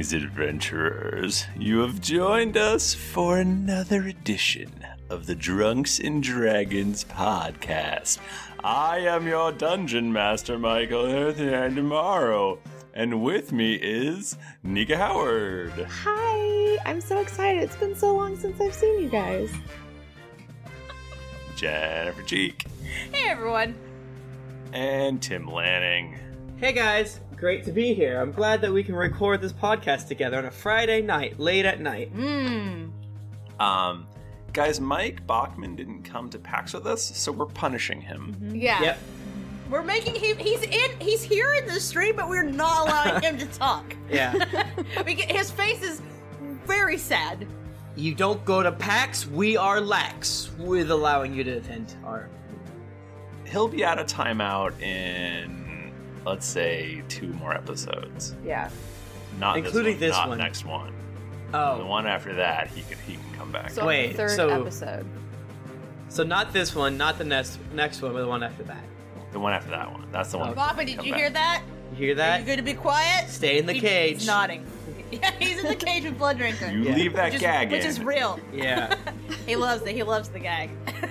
Greetings, adventurers. You have joined us for another edition of the Drunks and Dragons podcast. I am your dungeon master, Michael tomorrow, and with me is Nika Howard. Hi, I'm so excited. It's been so long since I've seen you guys. Jennifer Cheek. Hey, everyone. And Tim Lanning. Hey guys, great to be here. I'm glad that we can record this podcast together on a Friday night, late at night. Guys, Mike Bachman didn't come to PAX with us, so we're punishing him. Mm-hmm. Yeah. Yep. We're making him, he's here in the stream, but we're not allowing him to talk. Yeah. His face is very sad. You don't go to PAX, we are lax with allowing you to attend our... He'll be out of timeout in, let's say, 2 more episodes. Yeah. Not Including this this one, one. not next one. Oh. The one after that, he can come back. So Wait, the third so- episode. So not this one, not the next one, but the one after that. The one after that one. That's the one. Bobby, did you hear that? You hear Are that? you going to be quiet? Stay in the cage. He's nodding. Yeah, he's in the cage with Blood Drinker. You Yeah. leave that gag Which in. is real. Yeah. He loves it. He loves the gag.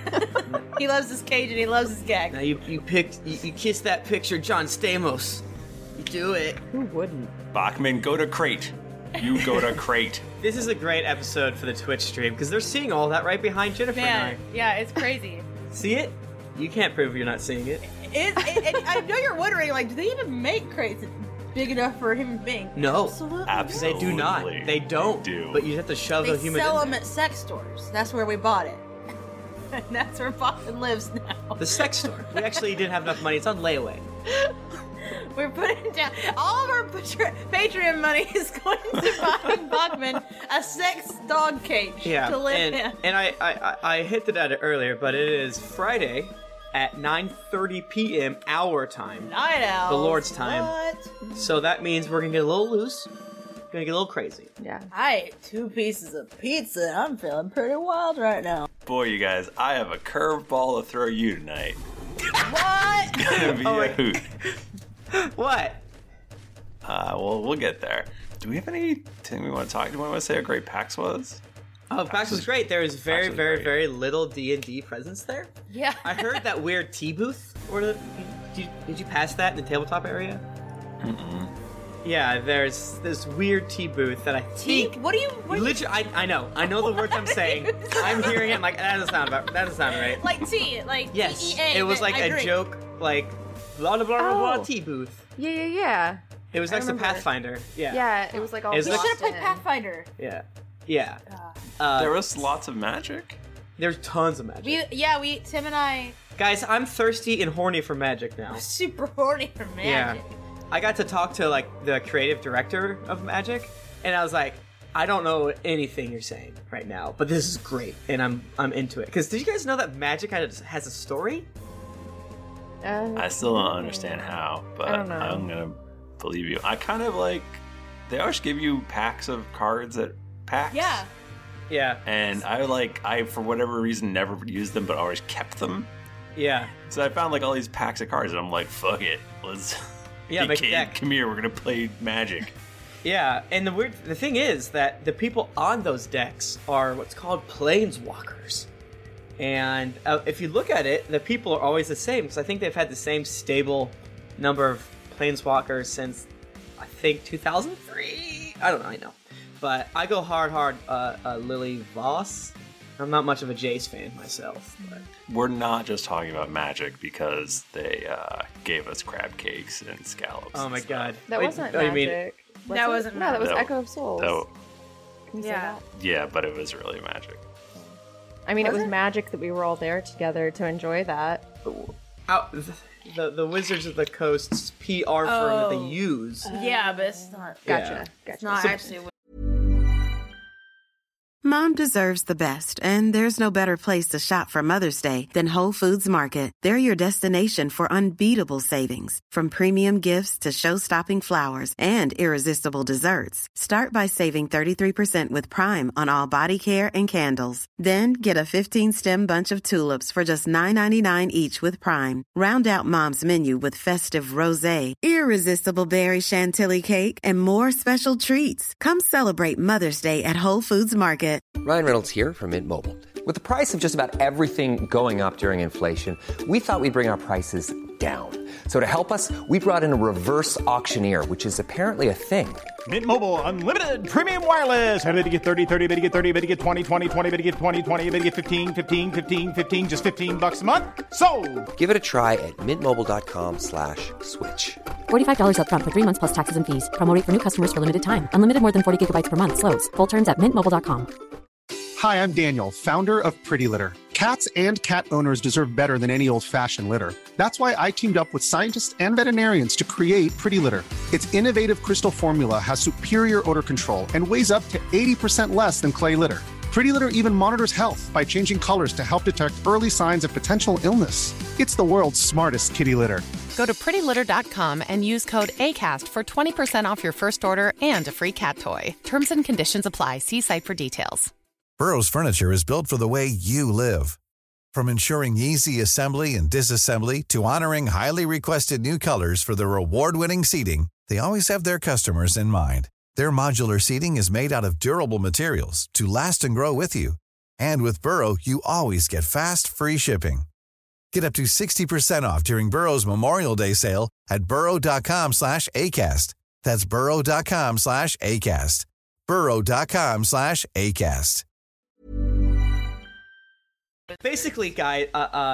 He loves his cage and he loves his gag. Now you kiss that picture, John Stamos. You do it. Who wouldn't? Bachman, go to crate. You go to crate. This is a great episode for the Twitch stream, because they're seeing all that right behind Jennifer Man, and yeah, it's crazy. I. See it? You can't prove you're not seeing it. I know you're wondering, like, do they even make crates big enough for a human being? No. Absolutely. Absolutely. They do not. They don't. They do. But you have to shove They a human sell in them there. at sex stores. That's where we bought it. And that's where Boston lives now. The sex store. We actually didn't have enough money. It's on layaway. We're putting down all of our Patreon money is going to buying Bachman a sex dog cage Yeah. to live in. And I hinted at it earlier, but it is Friday at 9:30 p.m. our time. Night Owls. The Lord's time. What? So that means we're gonna get a little loose. Gonna get a little crazy. Yeah. I ate 2 pieces of pizza. I'm feeling pretty wild right now. Boy, you guys, I have a curveball to throw you tonight. What? Gonna be Oh, a wait. hoot. What? Well, we'll get there. Do we have anything we want to talk? Do you want to say how great PAX was? Oh, PAX was great. There was very, was very, great. very little D&D presence there. Yeah. I heard that weird tea booth. Did you pass that in the tabletop area? Mm-mm. Yeah, there's this weird tea booth that I think. What do you? Literally, I know the words I'm saying. I'm hearing it. I'm like, that doesn't sound right. Like tea, like Yes, TEA. it was that like I a drink. joke, like blah blah blah blah blah Oh. tea booth. Yeah. It was I next to remember. Pathfinder. Yeah, Yeah, it was like all Is We it- should have played Boston. Pathfinder. yeah. There was lots of magic. There's tons of magic. Tim and I Guys, I'm thirsty and horny for magic now. were super horny for Yeah. magic. I got to talk to like the creative director of Magic, and I was like, I don't know anything you're saying right now, but this is great, and I'm into it. Because did you guys know that Magic has a story? I still don't understand how, but I don't know. I'm gonna believe you. I kind of like. They always give you packs of cards at PAX. Yeah. Yeah, And I for whatever reason never used them, but always kept them. yeah. So I found like all these packs of cards, and I'm like, fuck it, let's. Yeah, hey, make a kid, deck. come here, we're gonna play Magic. Yeah, and the thing is that the people on those decks are what's called planeswalkers. And if you look at it, the people are always the same, because I think they've had the same stable number of planeswalkers since, I think, 2003? I don't know, I know. But I go hard, Lily Voss. I'm not much of a Jace fan myself. But We're not just talking about Magic because they gave us crab cakes and scallops. oh my and stuff. god. That Wait, wasn't oh, you mean- magic. Was That it? wasn't No, that was magic. Echo of Souls. Oh, Can you say Yeah. that? yeah, but it was really Magic. I mean, it Was was it? magic that we were all there together to enjoy that. Out, the Wizards of the Coast's PR firm that they Oh. use. Yeah, but it's not. Gotcha. Yeah. It's not So- actually. Mom deserves the best, and there's no better place to shop for Mother's Day than Whole Foods Market. They're your destination for unbeatable savings, from premium gifts to show-stopping flowers and irresistible desserts. Start by saving 33% with Prime on all body care and candles. Then get a 15-stem bunch of tulips for just $9.99 each with Prime. Round out Mom's menu with festive rosé, irresistible berry chantilly cake, and more special treats. Come celebrate Mother's Day at Whole Foods Market. Ryan Reynolds here from Mint Mobile. With the price of just about everything going up during inflation, we thought we'd bring our prices down. So to help us, we brought in a reverse auctioneer, which is apparently a thing. Mint Mobile Unlimited Premium Wireless. How to get 30, 30, how to get 30, how to get 20, 20, 20, how to get 20, 20, how to get 15, 15, 15, 15, just $15 a month? Sold! Give it a try at mintmobile.com/switch. $45 up front for 3 months plus taxes and fees. Promo rate for new customers for limited time. Unlimited more than 40 gigabytes per month. Slows full terms at mintmobile.com. Hi, I'm Daniel, founder of Pretty Litter. Cats and cat owners deserve better than any old-fashioned litter. That's why I teamed up with scientists and veterinarians to create Pretty Litter. Its innovative crystal formula has superior odor control and weighs up to 80% less than clay litter. Pretty Litter even monitors health by changing colors to help detect early signs of potential illness. It's the world's smartest kitty litter. Go to prettylitter.com and use code ACAST for 20% off your first order and a free cat toy. Terms and conditions apply. See site for details. Burrow's furniture is built for the way you live. From ensuring easy assembly and disassembly to honoring highly requested new colors for their award-winning seating, they always have their customers in mind. Their modular seating is made out of durable materials to last and grow with you. And with Burrow, you always get fast, free shipping. Get up to 60% off during Burrow's Memorial Day sale at burrow.com/ACAST. That's burrow.com/ACAST. burrow.com/ACAST. Basically, guys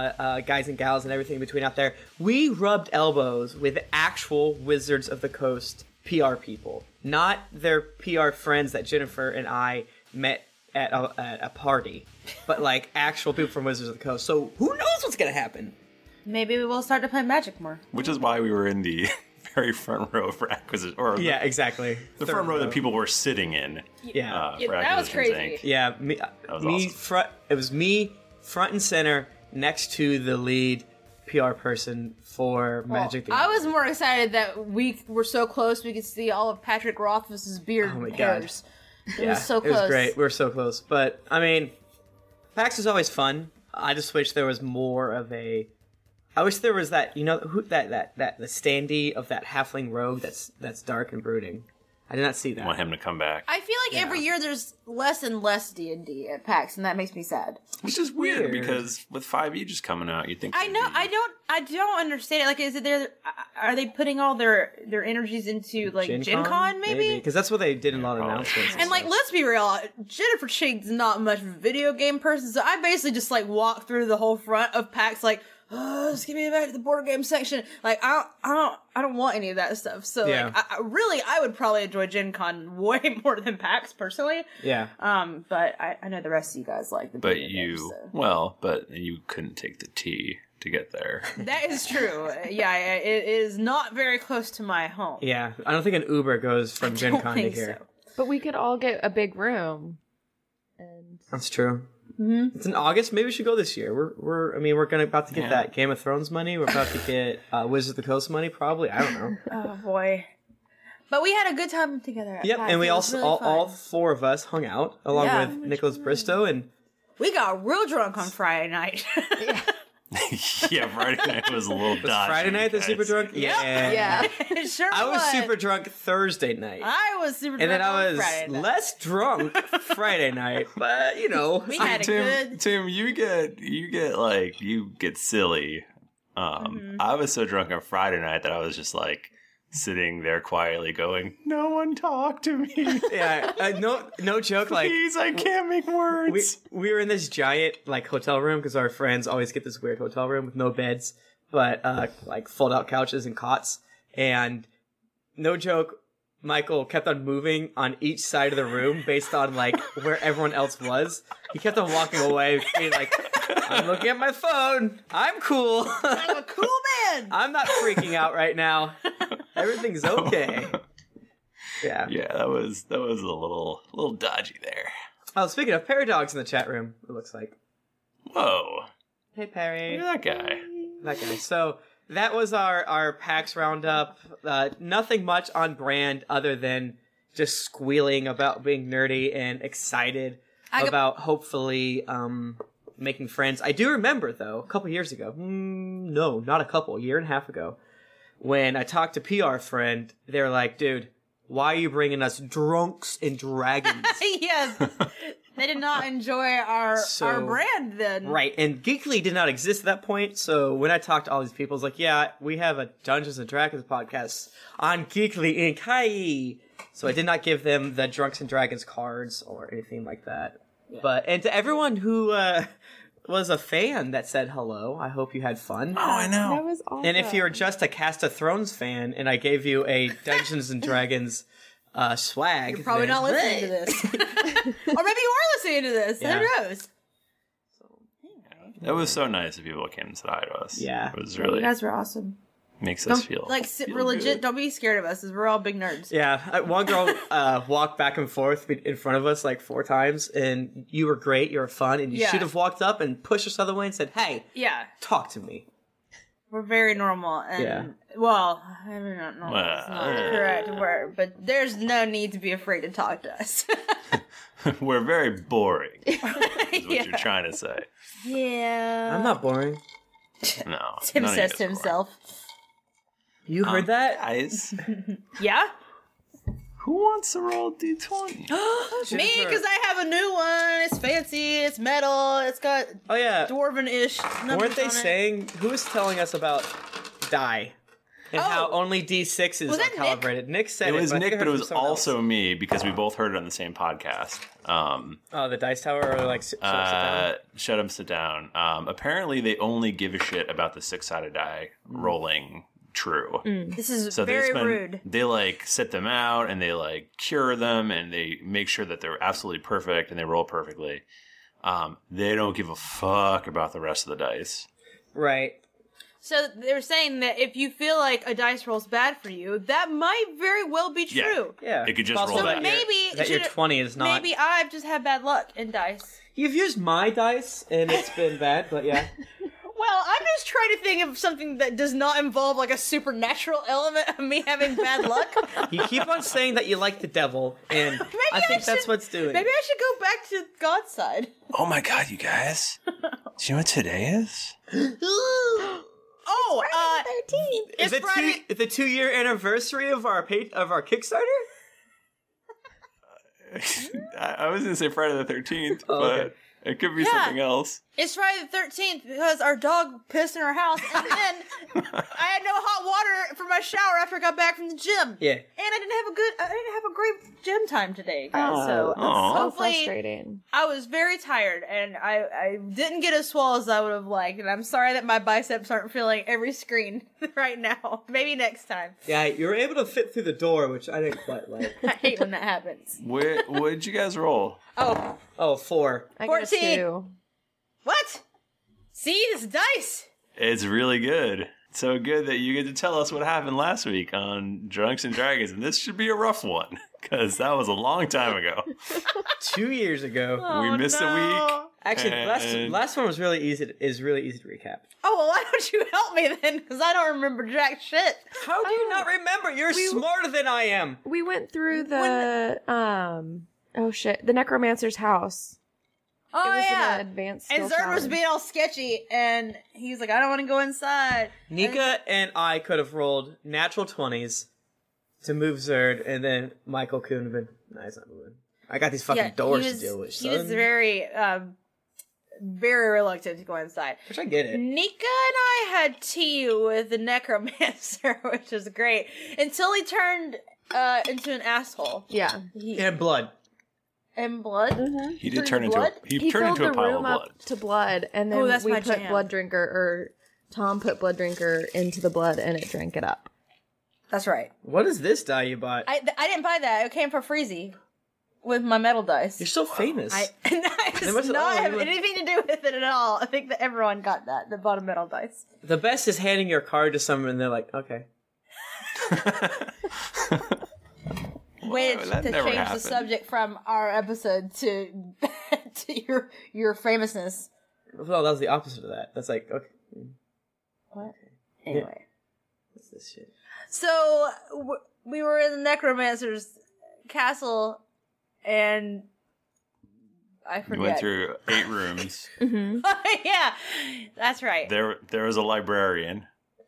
and gals and everything in between out there, we rubbed elbows with actual Wizards of the Coast PR people, not their PR friends that Jennifer and I met at a party, but like actual people from Wizards of the Coast. So who knows what's gonna happen? Maybe we will start to play Magic more. Which is why we were in the very front row for acquisition. Or yeah, exactly. The front row that people were sitting in. Yeah, for that was crazy. Inc. Yeah, awesome. It was me front and center next to the lead PR person for Magic the I was more excited that we were so close we could see all of Patrick Rothfuss's beard hairs. It was so close. It was great. We were so close. But, I mean, PAX is always fun. I just wish there was more of a... I wish there was that, the standee of that halfling rogue that's dark and brooding. I did not see that. I want him to come back. I feel like every year there's less and less D&D at PAX, and that makes me sad. Which is weird because with 5e just coming out, you'd think... I know. I don't understand it. Like, is it are they putting all their energies into like Gen Con maybe? Because that's what they did in a lot of announcements. And like, let's be real, Jennifer Ching's not much of a video game person, so I basically just like walked through the whole front of PAX like, oh, just give me back to the board game section. Like, I don't want any of that stuff. So like, I would probably enjoy Gen Con way more than PAX personally. Yeah. But I know the rest of you guys like the video games, so. But you couldn't take the T to get there. That is true. Yeah, it is not very close to my home. Yeah, I don't think an Uber goes from Gen Con to here. So. But we could all get a big room. And that's true. Mm-hmm. It's in August. Maybe we should go this year. We're about to get that Game of Thrones money. We're about to get Wizards of the Coast money. Probably. I don't know. Oh boy. But we had a good time together. Yep, and we also really all four of us hung out along with Nicholas Bristow, and we got real drunk on Friday night. Yeah, Friday night was a little dodgy. Friday night the super drunk? Yeah. It sure I was super drunk Thursday night. I was super drunk and then I was Friday night. less drunk Friday night, but we had a good. Tim, you get silly. I was so drunk on Friday night that I was just like sitting there quietly going, no one talk to me. Yeah, no joke. Please, I can't make words. We were in this giant hotel room because our friends always get this weird hotel room with no beds, but fold out couches and cots. And no joke, Michael kept on moving on each side of the room based on where everyone else was. He kept on walking away, being like, I'm looking at my phone. I'm cool. I'm a cool man. I'm not freaking out right now. Everything's okay. Yeah. Yeah, that was a little dodgy there. Oh, speaking of Paradogs in the chat room, it looks like. Whoa. Hey, Perry. Look at that guy. That guy. So that was our PAX roundup. Nothing much on brand other than just squealing about being nerdy and excited about hopefully making friends. I do remember, though, a couple years ago. No, not a couple. A year and a half ago. When I talked to PR friend, they were like, dude, why are you bringing us Drunks and Dragons? Yes. They did not enjoy our brand then. Right, and Geekly did not exist at that point, so when I talked to all these people, it's like, yeah, we have a Dungeons & Dragons podcast on Geekly Inc. Hi! So I did not give them the Drunks and Dragons cards or anything like that. Yeah. And to everyone who was a fan that said hello, I hope you had fun. Oh, I know. That was awesome. And if you're just a Cast of Thrones fan and I gave you a Dungeons & Dragons swag... You're probably not listening to this. Or maybe you are listening to this. Yeah. Who knows? That was so nice of people who came and said hi to us. Yeah. It was really... You guys were awesome. Makes us feel... we're legit. Good. Don't be scared of us, because we're all big nerds. Yeah, one girl walked back and forth in front of us like 4 times, and you were great, you were fun, and you should have walked up and pushed us out of the way and said, hey, talk to me. We're very normal, and well, I mean, not normal. It's not the correct word, but there's no need to be afraid to talk to us. We're very boring, is what you're trying to say. Yeah. I'm not boring. No. Tim says to himself. You heard that? Guys, Yeah? who wants to roll D20? Me, because I have a new one. It's fancy. It's metal. It's got dwarven-ish numbers Weren't they on it. saying, who was telling us about die? And how only D6s are calibrated. Nick said it was but Nick, but it was also me because we both heard it on the same podcast. The Dice Tower or like Shut Up, Sit Down? Shut Up, Sit Down. Apparently, they only give a shit about the 6-sided die rolling true. This is very rude. They like set them out and they like cure them and they make sure that they're absolutely perfect and they roll perfectly. They don't give a fuck about the rest of the dice. Right. So they're saying that if you feel like a dice roll's bad for you, that might very well be true. Yeah. It could just roll So maybe that your 20 is not. Maybe I've just had bad luck in dice. You've used my dice and it's been bad, but yeah. Well, I'm just trying to think of something that does not involve like a supernatural element of me having bad luck. You keep on saying that you like the devil, and I think that's what's doing. Maybe I should go back to God's side. Oh my god, you guys. Do you know what today is? Is it the 2-year anniversary of our Kickstarter? I was going to say Friday the 13th, Oh, but okay. it could be something else. It's Friday the 13th because our dog pissed in our house, and then I had no hot water for my shower after I got back from the gym. Yeah. And I didn't have a great gym time today, guys. So so hopefully, frustrating. I was very tired, and I didn't get as swole as I would have liked, and I'm sorry that my biceps aren't feeling every screen right now. Maybe next time. Yeah, you were able to fit through the door, which I didn't quite like. I hate when that happens. What did you guys roll? Oh, 4. I got a 14. 2. What? See, this dice. It's really good. So good that you get to tell us what happened last week on Drunks and Dragons, and this should be a rough one, because that was a long time ago. 2 years ago. We missed a week. Actually, last one was really easy. Is really easy to recap. Oh, well, why don't you help me then? Because I don't remember jack shit. How do you not remember? You're smarter than I am. We went through the the necromancer's house. Oh, it was yeah. an advanced And skill Zerd was challenge. being all sketchy, and he's like, I don't want to go inside. Nika and I could have rolled natural 20s to move Zerd, and then Michael could have been, nah, he's not moving. I got these fucking doors to deal with, son. He was very, very reluctant to go inside. Which I get it. Nika and I had tea with the necromancer, which was great, until he turned into an asshole. Yeah. And blood. And blood? Mm-hmm. He did turn blood? into He turned filled into a the pile of room blood. up to blood, and then that's we my put jam. blood drinker, or Tom put blood drinker into the blood, and it drank it up. That's right. What is this die you bought? I didn't buy that. It came for Freezy with my metal dice. You're so famous. It They must does have- not oh, have you went- anything to do with it at all. I think that everyone got that. The bottom metal dice. The best is handing your card to someone and they're like, okay. Which, that to never change happened. the subject from our episode to to your famousness. Well, that was the opposite of that. That's like, okay. What? Anyway. Yeah. What's this shit? So, we were in the Necromancer's castle, and I forget. You went through 8 rooms. Yeah, that's right. There was a librarian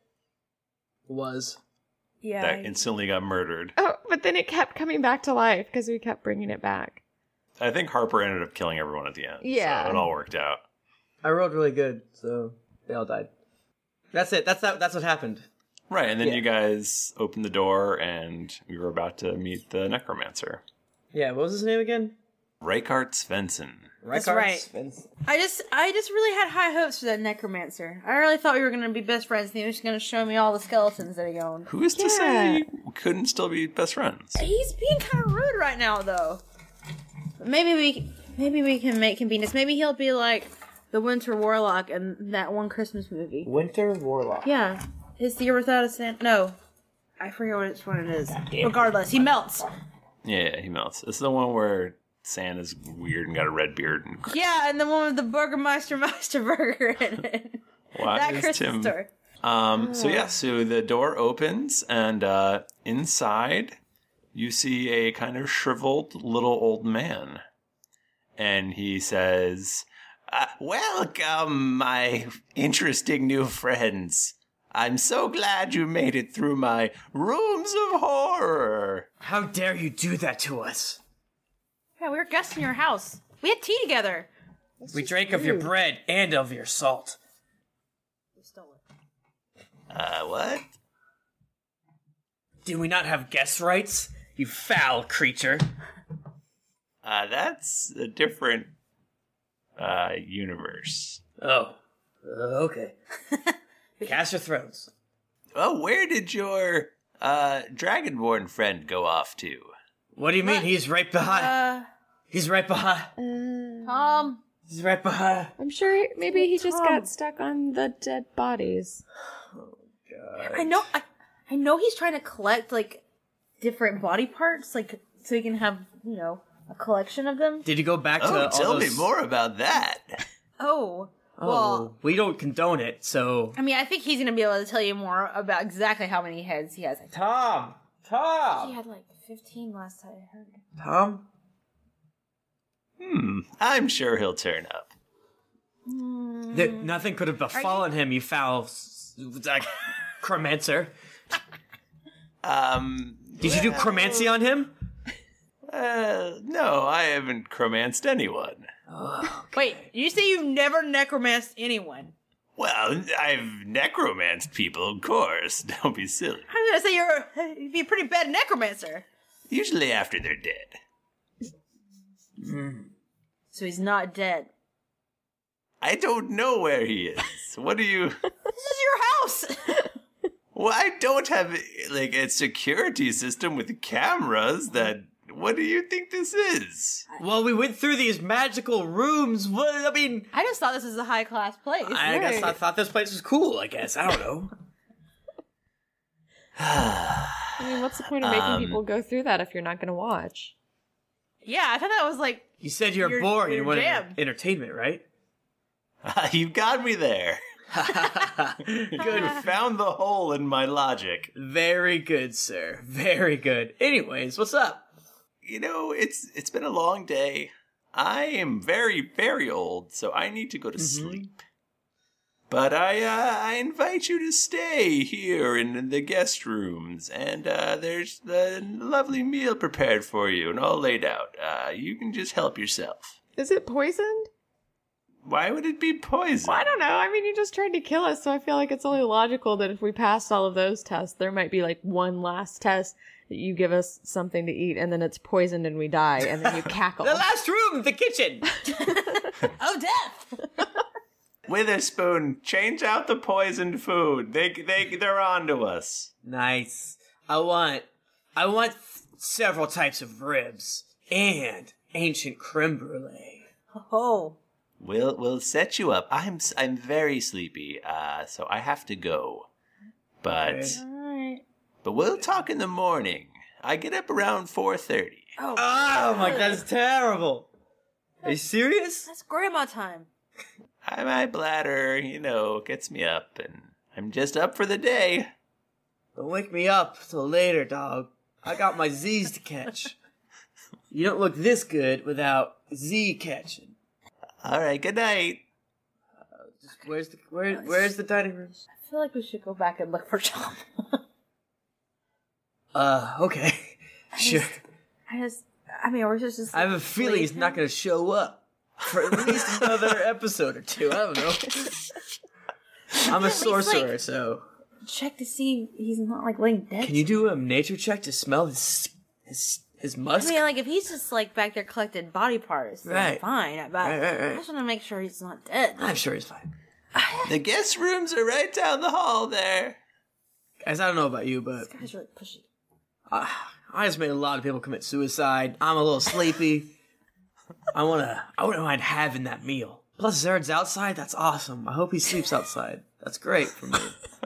Yeah. that instantly got murdered. Oh, but then it kept coming back to life because we kept bringing it back. I think Harper ended up killing everyone at the end. Yeah. So it all worked out. I rolled really good, so they all died. That's it. That's what happened. Right, and then you guys opened the door, and we were about to meet the Necromancer. Yeah, what was his name again? Reichardt Svensson. That's right. I just really had high hopes for that Necromancer. I really thought we were going to be best friends, and he was going to show me all the skeletons that he owned. Who is to say we couldn't still be best friends? He's being kind of rude right now, though. Maybe we can make convenience. Maybe he'll be like the Winter Warlock in that one Christmas movie. Winter Warlock. Yeah. Is the Year Without a Santa? No. I forget which one it is. Regardless, he melts. Yeah, he melts. It's the one where Santa's weird and got a red beard. And Yeah, and the one with the Burgermeister Burger in it. Why That is Christmas Tim? store. So the door opens, and inside you see a kind of shriveled little old man. And he says, "Welcome, my interesting new friends. I'm so glad you made it through my rooms of horror." How dare you do that to us? Yeah, we were guests in your house. We had tea together. We drank of your bread and of your salt. We stole it. What? Do we not have guest rights? You foul creature. That's a different universe. Oh. Okay. Cast your thrones. Oh, where did your Dragonborn friend go off to? What do you mean? He's right behind. He's right behind. Tom. He's right behind. I'm sure maybe he just got stuck on the dead bodies. I know he's trying to collect, like, different body parts, like, so he can have, a collection of them. Did you go back to all tell those... me more about that. Oh, well, we don't condone it, so... I mean, I think he's going to be able to tell you more about exactly how many heads he has. Tom! He had, like, 15 last time I heard. Tom? I'm sure he'll turn up. Nothing could have befallen him, you foul... Chromancer. Did you do chromancy on him? No, I haven't chromanced anyone. Wait, you say you've never necromanced anyone? Well, I've necromanced people, of course. Don't be silly. I'm gonna say you'd be a pretty bad necromancer. Usually after they're dead. So he's not dead. I don't know where he is. What do you... This is your house! Well, I don't have, like, a security system with cameras that... What do you think this is? Well, we went through these magical rooms. I mean... I just thought this was a high-class place. I guess I thought this place was cool, I guess. I don't know. I mean, what's the point of making people go through that if you're not going to watch? Yeah, I thought that was like... You said you're bored and you wanted jam. entertainment, right? You've got me there. Good, found the hole in my logic. Very good, sir. Very good. Anyways, what's up? It's been a long day. I am very, very old, so I need to go to sleep. But I invite you to stay here in the guest rooms, and there's a lovely meal prepared for you and all laid out. You can just help yourself. Is it poisoned? Why would it be poisoned? Well, I don't know. I mean, you just tried to kill us, so I feel like it's only logical that if we passed all of those tests, there might be like one last test that you give us something to eat, and then it's poisoned and we die, and then you cackle. The last room, the kitchen. Oh, death! Witherspoon, change out the poisoned food. They're on to us. Nice. I want several types of ribs and ancient creme brulee. Oh. We'll set you up. I'm very sleepy, so I have to go. But but we'll talk in the morning. I get up around 4:30. Oh my God, that's terrible. Are you serious? That's grandma time. My bladder, gets me up, and I'm just up for the day. Don't wake me up till later, dog. I got my Z's to catch. You don't look this good without Z catching. All right, good night. Where's the dining room? I feel like we should go back and look for Tom. Okay. Sure. We're just. I have a feeling he's not going to show up for at least another episode or two. I don't know. I'm a sorcerer, so. Check to see he's not laying dead. Can you do a nature check to smell his musk? I mean, if he's just back there collecting body parts, then Right. fine. But Right. I just want to make sure he's not dead. I'm sure he's fine. The guest rooms are right down the hall there. Guys, I don't know about you, but This guy's really pushy. I just made a lot of people commit suicide. I'm a little sleepy. I wouldn't mind having that meal. Plus, Zerd's outside. That's awesome. I hope he sleeps outside. That's great for me.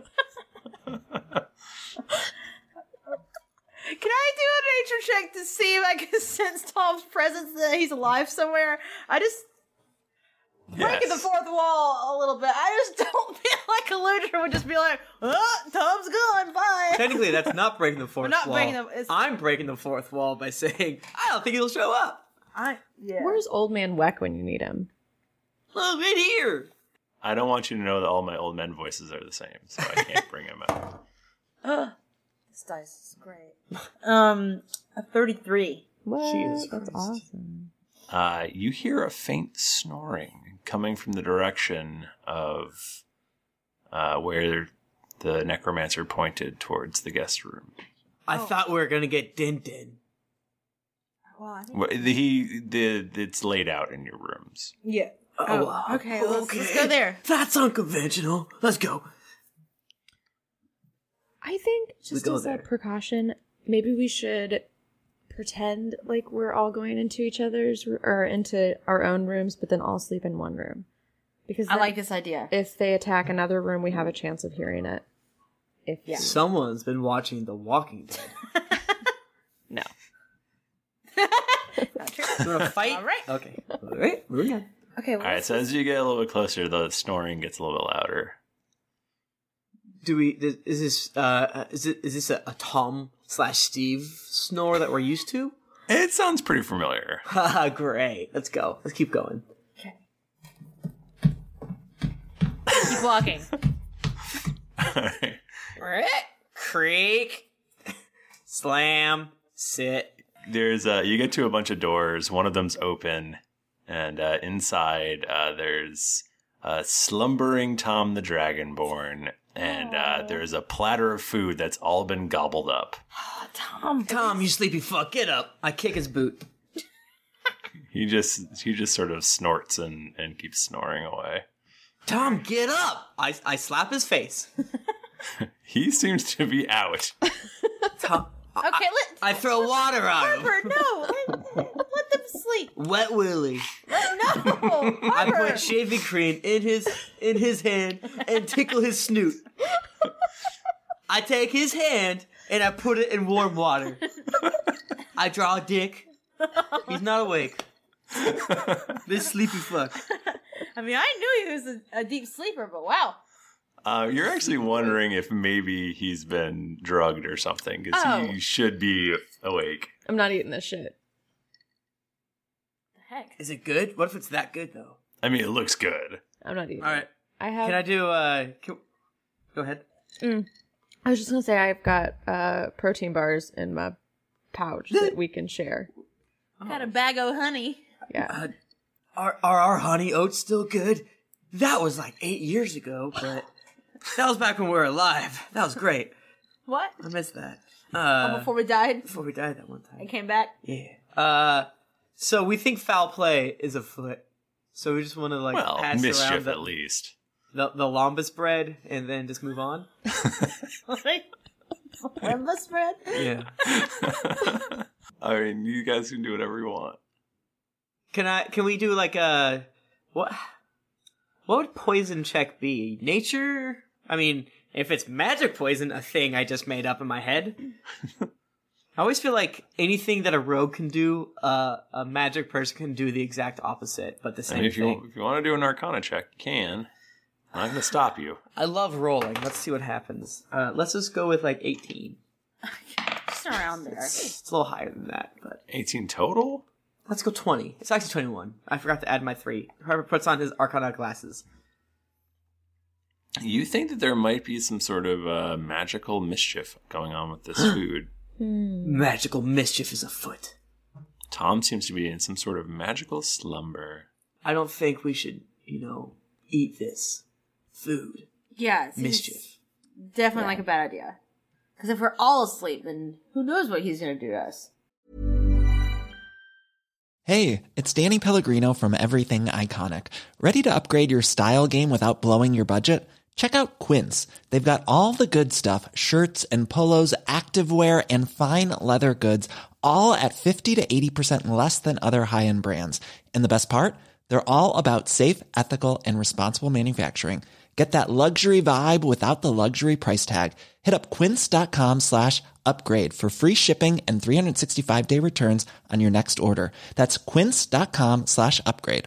Can I do a nature check to see if I can sense Tom's presence, that he's alive somewhere? I just breaking the fourth wall a little bit. I just don't feel like a luchador would just be like, "Oh, Tom's gone, bye." Technically, that's not breaking the fourth not wall. I'm breaking the fourth wall by saying, I don't think he'll show up. Where's Old Man Weck when you need him? Look, right here. I don't want you to know that all my old men voices are the same, so I can't bring him out. This dice is great. A 33. What? Jesus That's Christ. awesome. You hear a faint snoring coming from the direction of where the necromancer pointed towards the guest room. I thought we were going to get Din. Well, I think... Well, it's laid out in your rooms. Yeah. Oh, okay. Let's go there. That's unconventional. Let's go. I think just go as there. a precaution, maybe we should pretend like we're all going into each other's or into our own rooms, but then all sleep in one room. Because I then like this idea. if they attack another room, we have a chance of hearing it. Someone's been watching The Walking Dead. No. You want to fight? All right. Okay. All right. Moving on. Okay. All right, so as you get a little bit closer, the snoring gets a little bit louder. Is this a Tom/Steve snore that we're used to? It sounds pretty familiar. Haha, great. Let's go. Let's keep going. Okay. Keep walking. Creak. Slam. Sit. There's you get to a bunch of doors. One of them's open, and inside there's slumbering Tom the Dragonborn, and there's a platter of food that's all been gobbled up. Tom, you sleepy fuck, get up. I kick his boot. He just sort of snorts and keeps snoring away. Tom, get up. I slap his face. He seems to be out. Tom, Okay, I throw water on him. Harper, no. Let them sleep. Wet Willie. No. I Harper. put shaving cream in his hand and tickle his snoot. I take his hand and I put it in warm water. I draw a dick. He's not awake. This sleepy fuck. I mean, I knew he was a deep sleeper, but wow. You're actually wondering if maybe he's been drugged or something, because he should be awake. I'm not eating this shit. The heck? Is it good? What if it's that good though? I mean, it looks good. I'm not eating All right. it. I have. Can I do? Go ahead. I was just gonna say I've got protein bars in my pouch that we can share. Got a bag of honey. Yeah. Are our honey oats still good? That was like 8 years ago, but that was back when we were alive. That was great. What? I missed that. Before we died? Before we died that one time. I came back? Yeah. So we think foul play is afoot. So we just want to Well, pass mischief around at least. the lambus bread and then just move on. Lambus spread? Yeah. I mean, you guys can do whatever you want. Can we do like a what would poison check be? Nature? I mean, if it's magic poison, a thing I just made up in my head. I always feel like anything that a rogue can do, a magic person can do the exact opposite, but the same thing. If you want to do an Arcana check, you can. I'm not going to stop you. I love rolling. Let's see what happens. Let's just go with like 18. Just around there. It's a little higher than that, but 18 total? Let's go 20. It's actually 21. I forgot to add my 3. Whoever puts on his Arcana glasses. You think that there might be some sort of magical mischief going on with this food? Magical mischief is afoot. Tom seems to be in some sort of magical slumber. I don't think we should, eat this food. Yeah, it mischief. Definitely like a bad idea. Because if we're all asleep, then who knows what he's going to do to us. Hey, it's Danny Pellegrino from Everything Iconic. Ready to upgrade your style game without blowing your budget? Check out Quince. They've got all the good stuff, shirts and polos, activewear, and fine leather goods, all at 50 to 80% less than other high-end brands. And the best part? They're all about safe, ethical, and responsible manufacturing. Get that luxury vibe without the luxury price tag. Hit up quince.com/upgrade for free shipping and 365-day returns on your next order. That's quince.com/upgrade.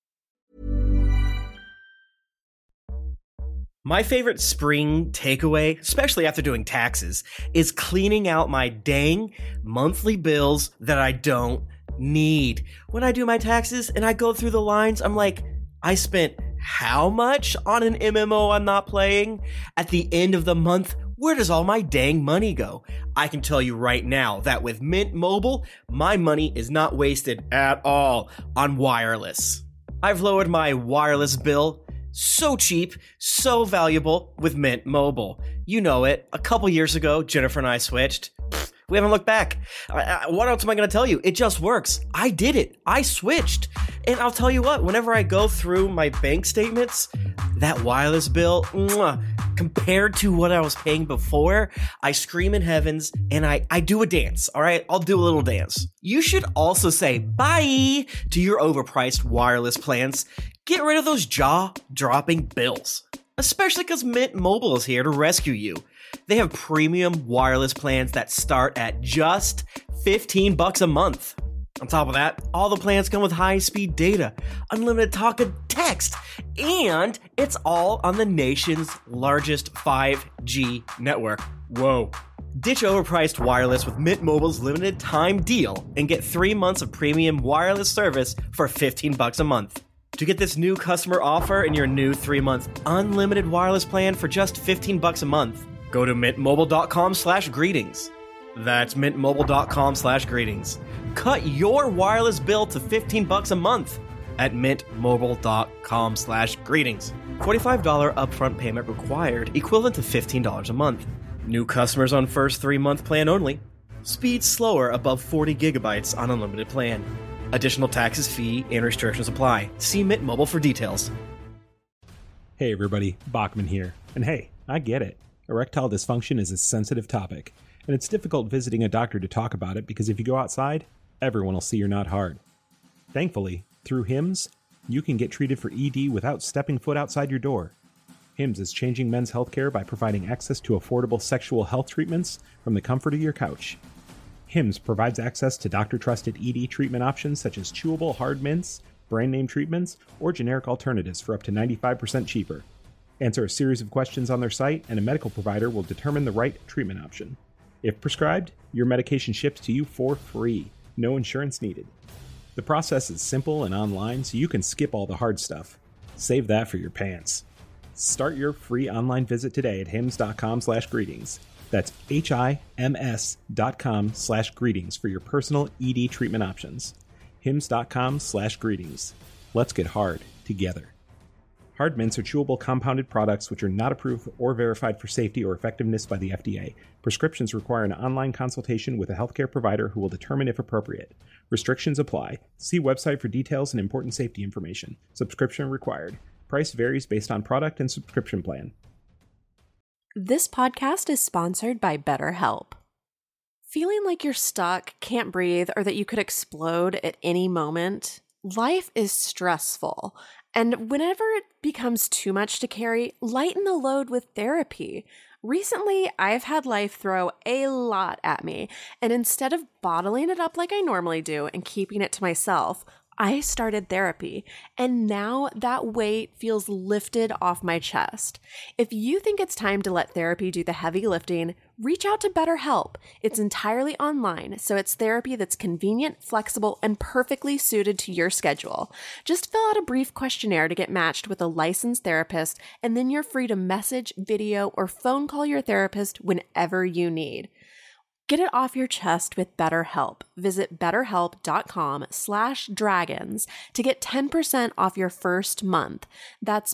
My favorite spring takeaway, especially after doing taxes, is cleaning out my dang monthly bills that I don't need. When I do my taxes and I go through the lines, I'm like, I spent how much on an MMO I'm not playing? At the end of the month, where does all my dang money go? I can tell you right now that with Mint Mobile, my money is not wasted at all on wireless. I've lowered my wireless bill so cheap, so valuable with Mint Mobile. You know it. A couple years ago, Jennifer and I switched. We haven't looked back. What else am I going to tell you? It just works. I did it. I switched. And I'll tell you what, whenever I go through my bank statements, that wireless bill, compared to what I was paying before, I scream in heavens and I do a dance, all right? I'll do a little dance. You should also say bye to your overpriced wireless plans. Get rid of those jaw-dropping bills, especially because Mint Mobile is here to rescue you. They have premium wireless plans that start at just $15 a month. On top of that, all the plans come with high-speed data, unlimited talk and text, and it's all on the nation's largest 5G network. Whoa. Ditch overpriced wireless with Mint Mobile's limited time deal and get 3 months of premium wireless service for $15 a month. To get this new customer offer and your new 3-month unlimited wireless plan for just $15 a month, go to mintmobile.com/greetings. That's mintmobile.com/greetings. Cut your wireless bill to $15 a month at mintmobile.com/greetings. $45 upfront payment required, equivalent to $15 a month. New customers on first 3-month plan only. Speed slower above 40 gigabytes on unlimited plan. Additional taxes, fee, and restrictions apply. See Mint Mobile for details. Hey everybody, Bachman here. And hey, I get it. Erectile dysfunction is a sensitive topic, and it's difficult visiting a doctor to talk about it because if you go outside, everyone will see you're not hard. Thankfully, through HIMS, you can get treated for ED without stepping foot outside your door. HIMS is changing men's healthcare by providing access to affordable sexual health treatments from the comfort of your couch. HIMS provides access to doctor-trusted ED treatment options such as chewable hard mints, brand-name treatments, or generic alternatives for up to 95% cheaper. Answer a series of questions on their site, and a medical provider will determine the right treatment option. If prescribed, your medication ships to you for free, no insurance needed. The process is simple and online, so you can skip all the hard stuff. Save that for your pants. Start your free online visit today at hims.com/greetings. That's HIMS.com/greetings for your personal ED treatment options. HIMS.com/greetings. Let's get hard together. Hard mints are chewable compounded products which are not approved or verified for safety or effectiveness by the FDA. Prescriptions require an online consultation with a healthcare provider who will determine if appropriate. Restrictions apply. See website for details and important safety information. Subscription required. Price varies based on product and subscription plan. This podcast is sponsored by BetterHelp. Feeling like you're stuck, can't breathe, or that you could explode at any moment? Life is stressful, and whenever it becomes too much to carry, lighten the load with therapy. Recently, I've had life throw a lot at me, and instead of bottling it up like I normally do and keeping it to myself, I started therapy, and now that weight feels lifted off my chest. If you think it's time to let therapy do the heavy lifting, reach out to BetterHelp. It's entirely online, so it's therapy that's convenient, flexible, and perfectly suited to your schedule. Just fill out a brief questionnaire to get matched with a licensed therapist, and then you're free to message, video, or phone call your therapist whenever you need. Get it off your chest with BetterHelp. Visit betterhelp.com/dragons to get 10% off your first month. That's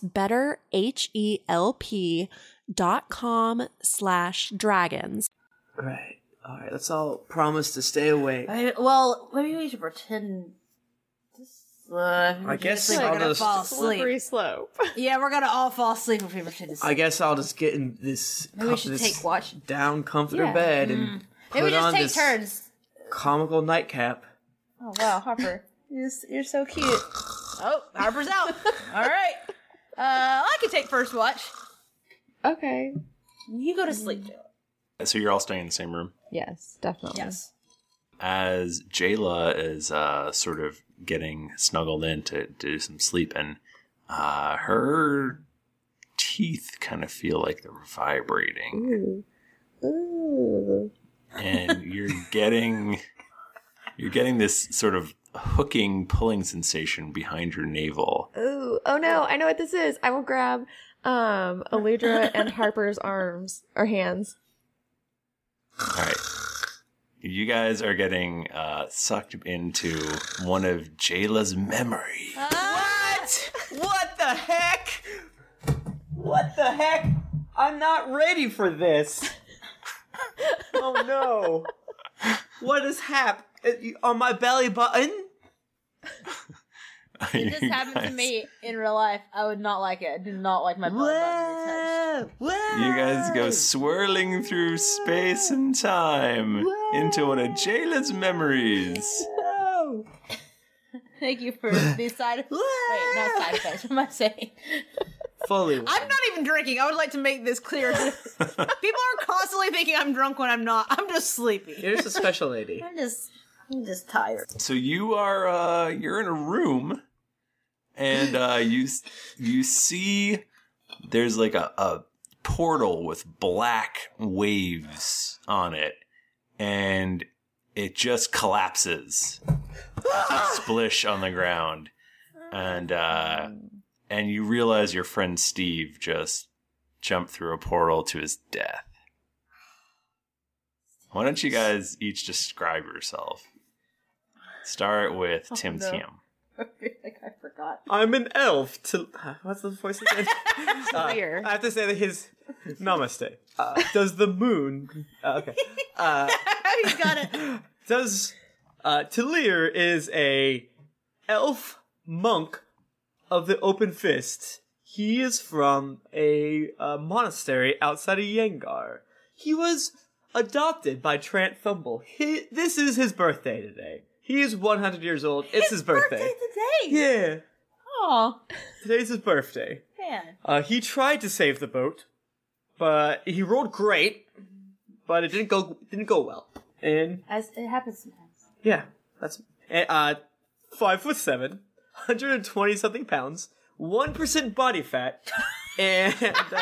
betterhelp.com/dragons. Right. All right. Let's all promise to stay awake. Well, maybe we should pretend. I guess we're I'll gonna just fall asleep. Slippery slope. Yeah, we're gonna all fall asleep if we pretend to sleep. I guess I'll just get in this, Maybe we should this take watch. down comforter bed and Maybe we put just on take this turns. comical nightcap. Oh wow, Harper, you're so cute. Oh, Harper's out. All right, I can take first watch. Okay. You go to sleep, Jayla. So you're all staying in the same room? Yes, definitely. Yes. As Jayla is sort of getting snuggled in to do some sleeping, her teeth kind of feel like they're vibrating. Ooh. And you're getting this sort of hooking, pulling sensation behind your navel. Ooh. Oh no, I know what this is. I will grab Aludra and Harper's arms or hands. All right. You guys are getting sucked into one of Jayla's memories. What? What the heck? What the heck? I'm not ready for this. Oh no. What has happened? On my belly button? If this happened to me in real life, I would not like it. I do not like my belly button to be touched. You guys go swirling through space and time into one of Jayla's memories. Thank you for these side. Wait, not side effects. What am I saying? Fully. I'm not even drinking. I would like to make this clear. People are constantly thinking I'm drunk when I'm not. I'm just sleepy. You're just a special lady. I'm just tired. So you are you're in a room, and you see there's like a portal with black waves on it, and it just collapses, splish on the ground, and you realize your friend Steve just jumped through a portal to his death. Why don't you guys each describe yourself? Start with Tim no. Tim. I forgot. I'm an elf. What's the voice again? Clear. I have to say that his namaste. Does the moon? Okay. He's got it. Does Talir is a elf monk of the Open Fist. He is from a monastery outside of Yengar. He was adopted by Trant Thumble. This is his birthday today. He is 100 years old. It's his birthday. today. Yeah. Aw. Today's his birthday. Man. He tried to save the boat, but he rolled great, but it didn't go well. And As it happens sometimes. yeah, that's 5'7", 120 something pounds, 1% body fat, and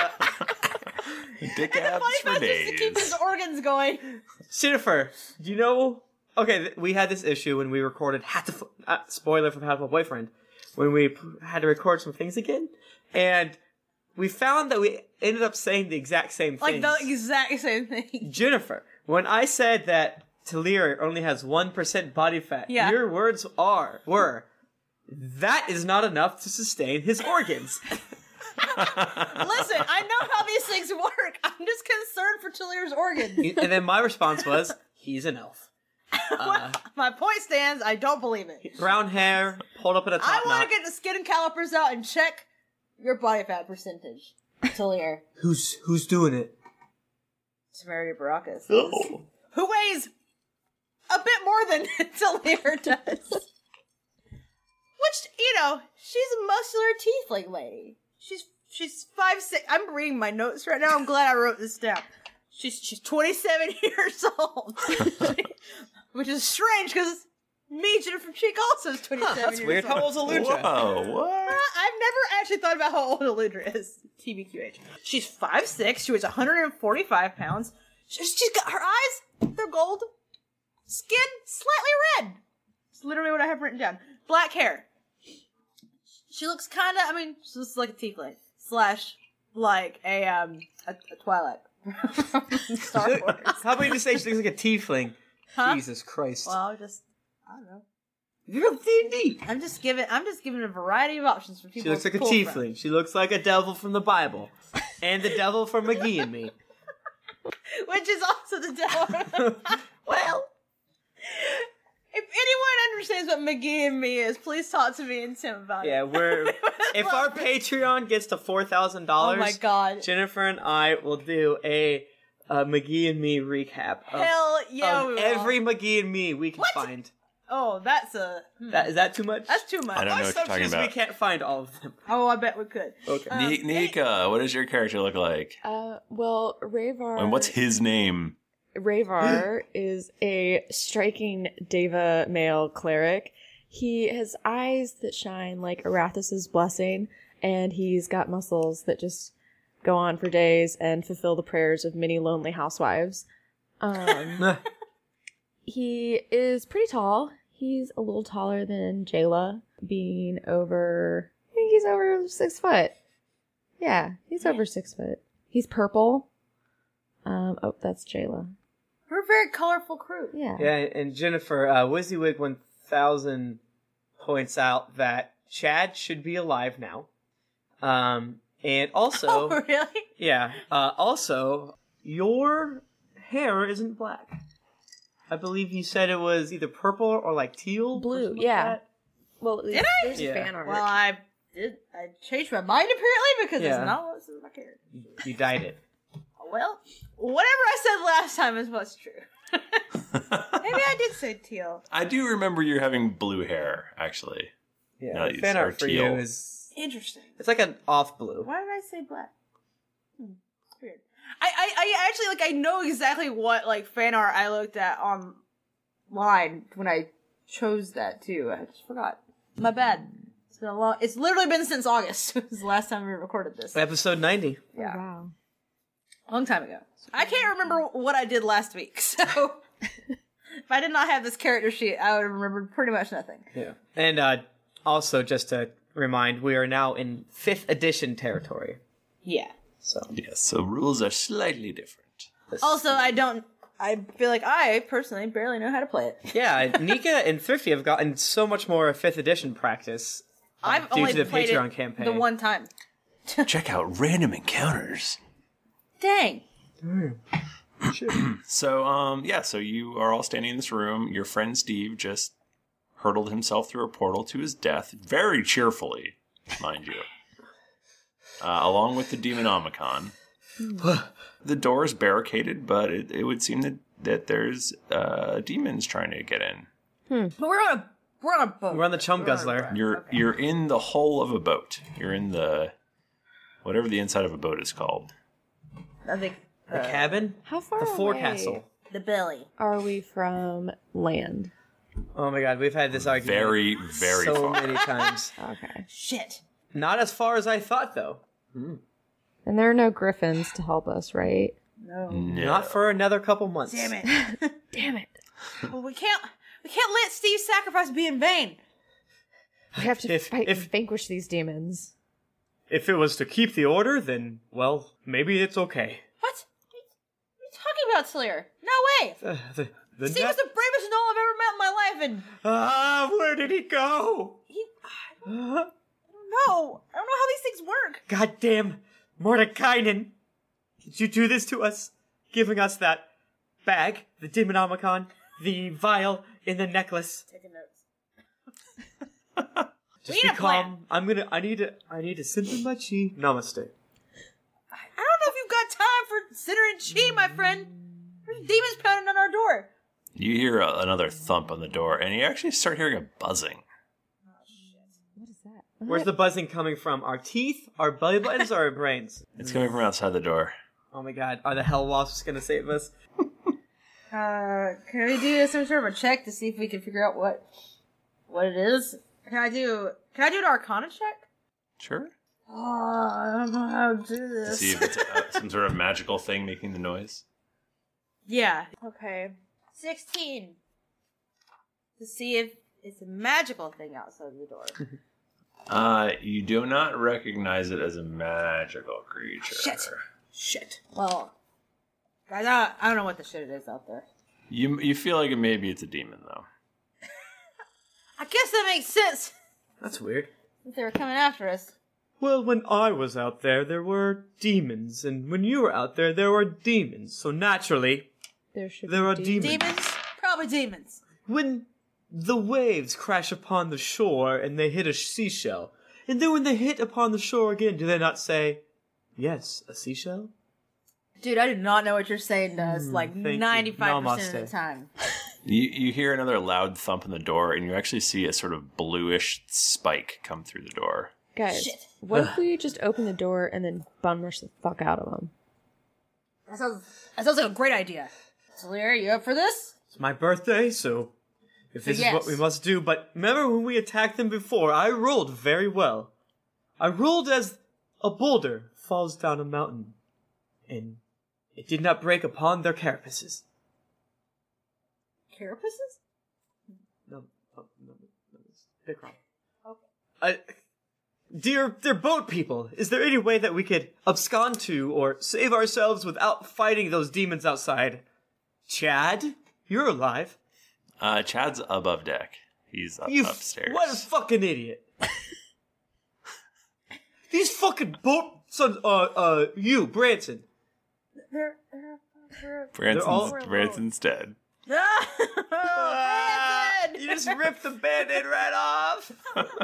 dick abs for days. Just to keep his organs going. Jennifer, do you know? Okay, we had this issue when we recorded. Spoiler from Hatful Boyfriend, when we had to record some things again, and we found that we ended up saying the exact same thing. Like the exact same thing. Jennifer, when I said that Talir only has 1% body fat, your words were, that is not enough to sustain his organs. Listen, I know how these things work. I'm just concerned for Talir's organs. And then my response was, he's an elf. My point stands. I don't believe it. Brown hair, pulled up in a top I want knot. to get the skin and calipers out and check your body fat percentage, Talir. Who's doing it? Temerity Baracus. Oh. Who weighs a bit more than Talir does. Which, she's a muscular tiefling lady. She's 5'6". I'm reading my notes right now. I'm glad I wrote this down. She's 27 years old, which is strange because me, Jennifer Cheek, also is 27 That's years weird. old. How old's Aludra? Whoa, what? I've never actually thought about how old Aludra is. TBQH. She's 5'6". She weighs 145 pounds. She's got her eyes. They're gold. Skin slightly red. It's literally what I have written down. Black hair. She looks kind of. I mean, she looks like a tiefling / like a Twilight. Star Wars. How about you just say she looks like a tiefling? Huh? Jesus Christ. Well, I don't know. You're D&D. I'm just giving a variety of options for people. She looks like a to pull tiefling. from. She looks like a devil from the Bible. And the devil from McGee and Me. Which is also the devil. Well, if anyone understands what McGee and Me is, please talk to me and Tim about Yeah, it. if our Patreon gets to $4,000, Oh my God. Jennifer and I will do a McGee and Me recap of, Hell yeah, we will. every McGee and Me we can find. Oh, that's a... Is that too much? That's too much. I don't know what you're talking Assumptions about. we can't find all of them. Oh, I bet we could. Okay. Nika, what does your character look like? Well, Rayvar. And what's his name? Rayvar is a striking Deva male cleric. He has eyes that shine like Arathis' blessing, and he's got muscles that just go on for days and fulfill the prayers of many lonely housewives. He is pretty tall. He's a little taller than Jayla, being over... I think he's over 6 foot. Yeah, he's over 6 foot. He's purple. Oh, that's Jayla. We're a very colorful crew. Yeah. Yeah, and Jennifer, WYSIWYG 1000 points out that Chad should be alive now. And also... Oh, really? Yeah. Also, your hair isn't black. I believe you said it was either purple or like teal. Blue, yeah. Well, Did I? there's fan art. Well, I changed my mind apparently because Yeah. it's not what's in my character. You dyed it. Well, whatever I said last time is what's true. Maybe I did say teal. I do remember you having blue hair, actually. Yeah, Now the you fan are art for teal. you is... Interesting. It's like an off blue. Why did I say black? Weird. I actually I know exactly what fan art I looked at online when I chose that too. I just forgot. My bad. It's been it's literally been since August. It was the last time we recorded this. Episode 90. Yeah. Oh, wow. Long time ago. I can't remember what I did last week, so if I did not have this character sheet, I would have remembered pretty much nothing. Yeah. And also, just to remind, we are now in 5th edition territory. Yeah. So Yes, so rules are slightly different. Also, I feel like I personally barely know how to play it. Yeah, Nika and Thrifty have gotten so much more 5th edition practice I've due only to the played Patreon it campaign. the one time. Check out Random Encounters. Dang. So you are all standing in this room. Your friend Steve just hurtled himself through a portal to his death, very cheerfully, mind you. Along with the Demonomicon. The door is barricaded, but it would seem that there's demons trying to get in. But we're on a boat. We're on the Chum Guzzler. You're in the hull of a boat. You're in the whatever the inside of a boat is called. I think The cabin? How far The away forecastle. the belly. are we from land? Oh my god, we've had this argument Very, very so far. many times. Okay. Shit. Not as far as I thought, though. And there are no griffins to help us, right? No. Not for another couple months. Damn it. Damn it. Well, we can't let Steve's sacrifice be in vain. We have to fight and vanquish these demons. If it was to keep the order, then, well, maybe it's okay. What? What are you talking about, Slayer? No way. The Steve was the bravest gnoll I've ever met in my life, and where did he go? I don't know. I don't know how these things work. Goddamn Mordekainen! Did you do this to us? Giving us that bag, the Demonomicon, the vial in the necklace. Taking notes. Just be calm. I need to simple my chi. Namaste. I don't know if you've got time for considering chi, my friend. There's demons pounding on our door. You hear another thump on the door, and you actually start hearing a buzzing. What is that? Where's the buzzing coming from? Our teeth, our belly buttons, or our brains? It's coming from outside the door. Oh my god, are the hell wasps gonna save us? Can we do some sort of a check to see if we can figure out what it is? Can I do an Arcana check? Sure. Oh, I don't know how to do To this. see if it's some sort of magical thing making the noise. Yeah. Okay. 16. To see if it's a magical thing outside the door. You do not recognize it as a magical creature. Shit. Well, guys, I don't know what the shit it is out there. You feel like maybe it's a demon though. I guess that makes sense. That's weird. If they were coming after us. Well, when I was out there were demons, and when you were out there were demons. So naturally, there are demons. Demons? Probably demons. When the waves crash upon the shore and they hit a seashell, and then when they hit upon the shore again, do they not say, "Yes, a seashell"? Dude, I do not know what you're saying to us, like thank you. 95% of the Namaste. time. You hear another loud thump on the door, and you actually see a sort of bluish spike come through the door. Guys, what if we just open the door and then bum rush the fuck out of them? That sounds like a great idea. Talir, you up for this? It's my birthday, so if this is what Yes. we must do. But remember when we attacked them before, I rolled very well. I rolled as a boulder falls down a mountain, and it did not break upon their carapaces. Carapaces? No, Bikram. Okay. Dear boat people, is there any way that we could abscond to or save ourselves without fighting those demons outside? Chad, you're alive. Chad's above deck. He's upstairs. What a fucking idiot. These fucking boat sons, you, Branson. Branson's dead. Branson! You just ripped the band-aid right off.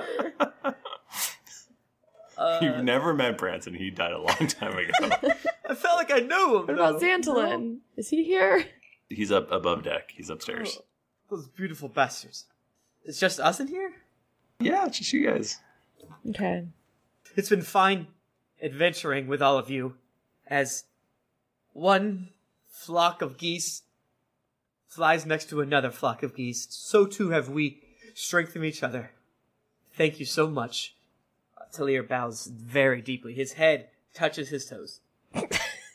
You've never met Branson. He died a long time ago. I felt like I knew him. What about Xantolin? Is he here? He's up above deck. He's upstairs. Those beautiful bastards. It's just us in here? Yeah, it's just you guys. Okay. It's been fine adventuring with all of you as one flock of geese flies next to another flock of geese. So too have we strengthened each other. Thank you so much. Talir bows very deeply. His head touches his toes. Dude,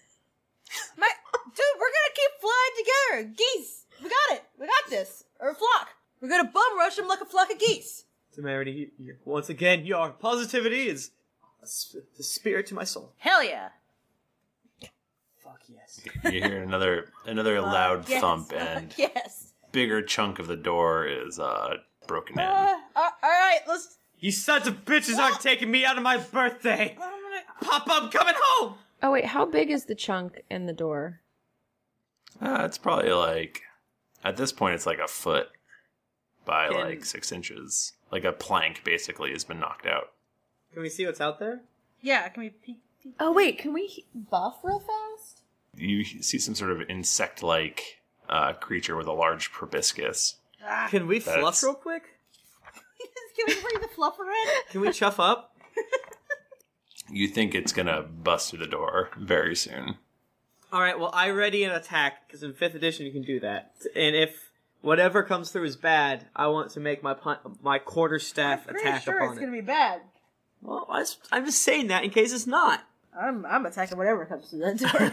we're gonna keep flying together. Geese. We got it. We got this. Or a flock. We're gonna bum rush them like a flock of geese. Temerity, once again, your positivity is the spirit to my soul. Hell yeah. Fuck yes. You hear another loud yes. thump, and Yes. bigger chunk of the door is broken in. Alright, let's... You sons of bitches aren't taking me out of my birthday! Pop up, coming home! Oh wait, how big is the chunk in the door? It's probably like, at this point, it's like a foot by like 6 inches. Like a plank, basically, has been knocked out. Can we see what's out there? Yeah, can we peek? Oh wait, can we... Buff real fast? You see some sort of insect-like creature with a large proboscis. Can we fluff real quick? Can we bring the fluffer in? Can we chuff up? You think it's gonna bust through the door very soon. Alright, well, I ready an attack, because in 5th edition you can do that. And if whatever comes through is bad, I want to make my quarterstaff attack sure upon it's it. gonna be bad. Well, I'm just saying that in case it's not. I'm attacking whatever comes through that door.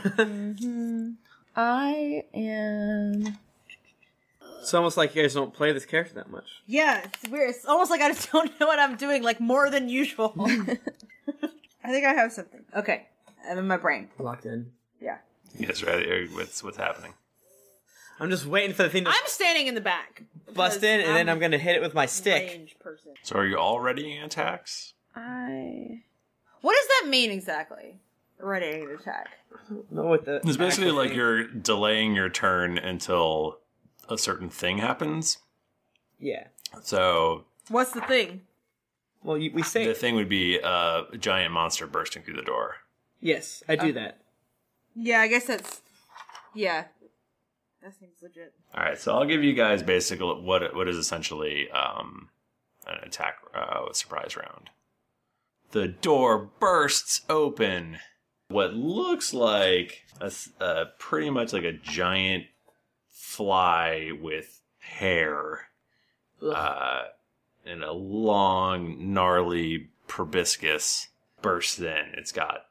I am... It's almost like you guys don't play this character that much. Yeah, it's weird. It's almost like I just don't know what I'm doing, like, more than usual. I think I have something. Okay. I'm in my brain. Locked in. Yeah. You guys ready? What's happening? I'm just waiting for the thing to I'm standing in the back. bust in, and then I'm going to hit it with my stick. Range person. So are you all readying attacks? What does that mean exactly? Ready to attack. I don't know what the... It's basically actual like thing- you're delaying your turn until a certain thing happens. Yeah. So What's the thing? Well, we say... the thing would be a giant monster bursting through the door. Yes, I do that. Yeah, I guess that's... Yeah. That seems legit. All right, so I'll give you guys basically what is essentially an attack surprise round. the door bursts open. What looks like a pretty much like a giant fly with hair and a long, gnarly proboscis bursts in. It's got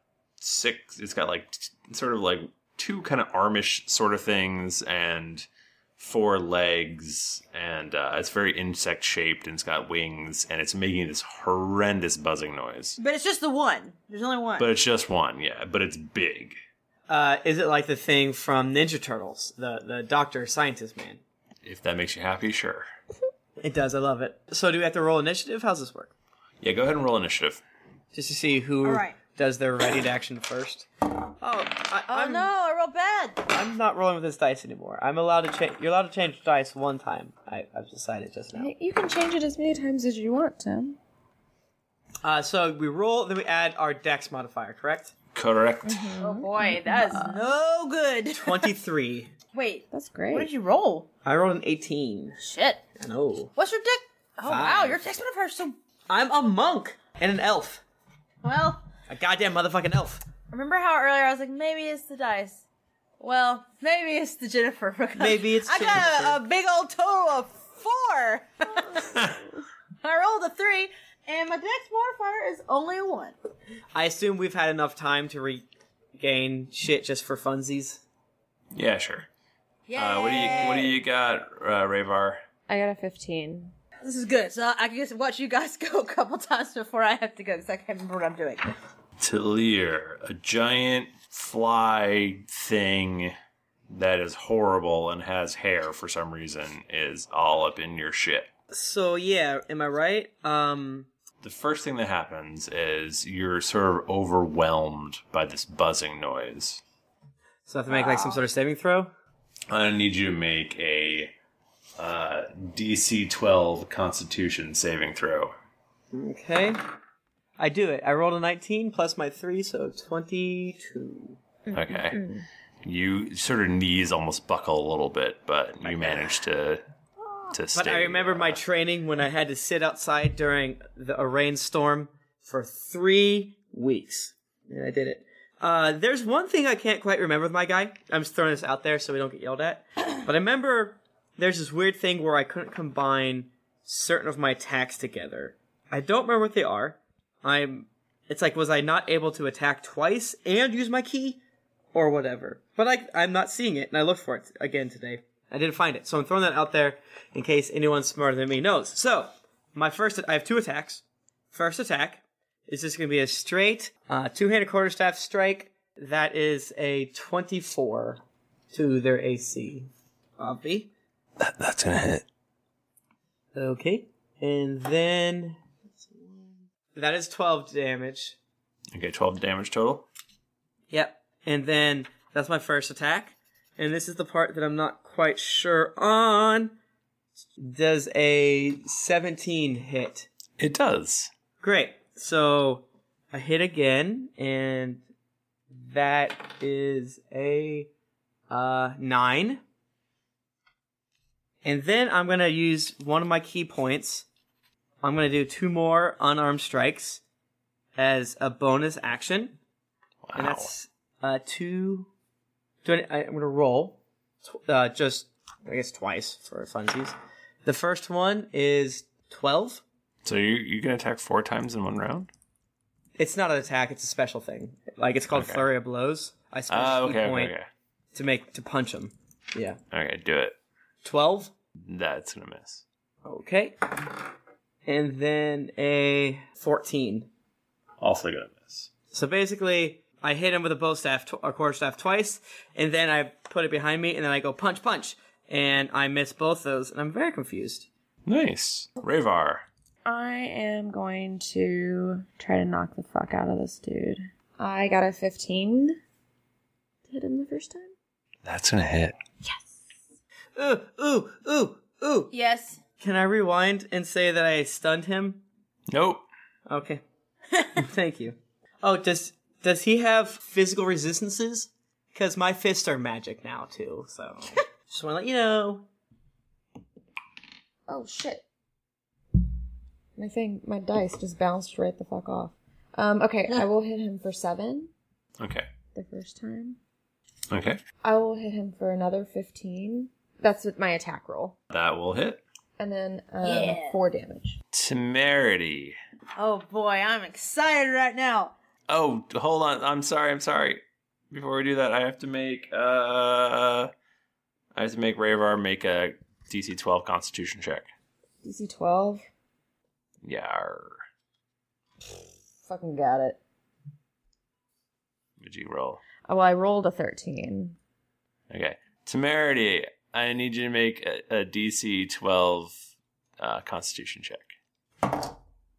sort of like two kind of armish sort of things and 4 legs, and it's very insect shaped, and it's got wings, and it's making this horrendous buzzing noise. But it's just the one. There's only one. But it's just one, yeah. But it's big. Is it like the thing from Ninja Turtles, the doctor scientist man? If that makes you happy, sure. It does. I love it. So do we have to roll initiative? How's this work? Yeah, go ahead and roll initiative. Just to see who does their ready to action first. Oh no, I rolled bad. I'm not rolling with this dice anymore. I'm allowed to change. You're allowed to change dice one time. I've decided just now. You can change it as many times as you want, Tim. So we roll, then we add our dex modifier, correct? Correct. Mm-hmm. Oh boy, that is no good. 23. Wait, that's great. What did you roll? I rolled an 18. Shit. I know. What's your deck? Oh 5. wow, your dex modifier is so. I'm a monk and an elf. Well, a goddamn motherfucking elf. Remember how earlier I was like, maybe it's the dice. Well, maybe it's the Jennifer. Maybe it's I got a big old total of 4. I rolled a 3, and my dex modifier is only a 1. I assume we've had enough time to regain shit just for funsies. Yeah, sure. What do you got, Rayvar? I got a 15. This is good. So I can just watch you guys go a couple times before I have to go, because I can't remember what I'm doing. Talir, a giant fly thing that is horrible and has hair for some reason, is all up in your shit. So yeah, am I right? The first thing that happens is you're sort of overwhelmed by this buzzing noise. So I have to make like some sort of saving throw? I need you to make a DC 12 Constitution saving throw. Okay. I do it. I rolled a 19 plus my 3, so 22. Okay. You sort of knees almost buckle a little bit, but you manage to stay. But I remember my training when I had to sit outside during a rainstorm for 3 weeks. And I did it. There's one thing I can't quite remember with my guy. I'm just throwing this out there so we don't get yelled at. But I remember there's this weird thing where I couldn't combine certain of my attacks together. I don't remember what they are. It's like, was I not able to attack twice and use my key? Or whatever. But I'm not seeing it, and I looked for it again today. I didn't find it. So I'm throwing that out there in case anyone smarter than me knows. So, I have 2 attacks. First attack is just going to be a straight two-handed quarterstaff strike. That is a 24 to their AC. Obvi. That's going to hit. Okay. And then that is 12 damage. Okay, 12 damage total? Yep. And then that's my first attack. And this is the part that I'm not quite sure on. Does a 17 hit? It does. Great. So I hit again, and that is a 9. And then I'm going to use one of my key points. I'm going to do 2 more unarmed strikes as a bonus action. Wow. And that's 2. I'm going to roll just, I guess, twice for funsies. The first one is 12. So you can attack 4 times in one round? It's not an attack, it's a special thing. Like, it's called Flurry of Blows. I spend a key point to punch him. Yeah. Okay, do it. 12? That's going to miss. Okay. And then a 14. Also going to miss. So basically, I hit him with a quarterstaff twice, and then I put it behind me, and then I go punch, punch. And I miss both those, and I'm very confused. Nice. Rayvar. I am going to try to knock the fuck out of this dude. I got a 15 to hit him the first time. That's going to hit. Yes. Ooh. Yes. Can I rewind and say that I stunned him? Nope. Okay. Thank you. Oh, does he have physical resistances? Because my fists are magic now, too, so... Just want to let you know. Oh, shit. My dice just bounced right the fuck off. Okay, I will hit him for 7 Okay. the first time. Okay. I will hit him for another 15. That's with my attack roll. That will hit. And then Yeah. 4 damage. Temerity. Oh boy, I'm excited right now. Oh, hold on. I'm sorry. Before we do that, I have to make Rayvar make a DC 12 Constitution check. DC 12. Yeah. Fucking got it. What'd you roll? Oh, well, I rolled a 13. Okay. Temerity, I need you to make a DC 12 Constitution check.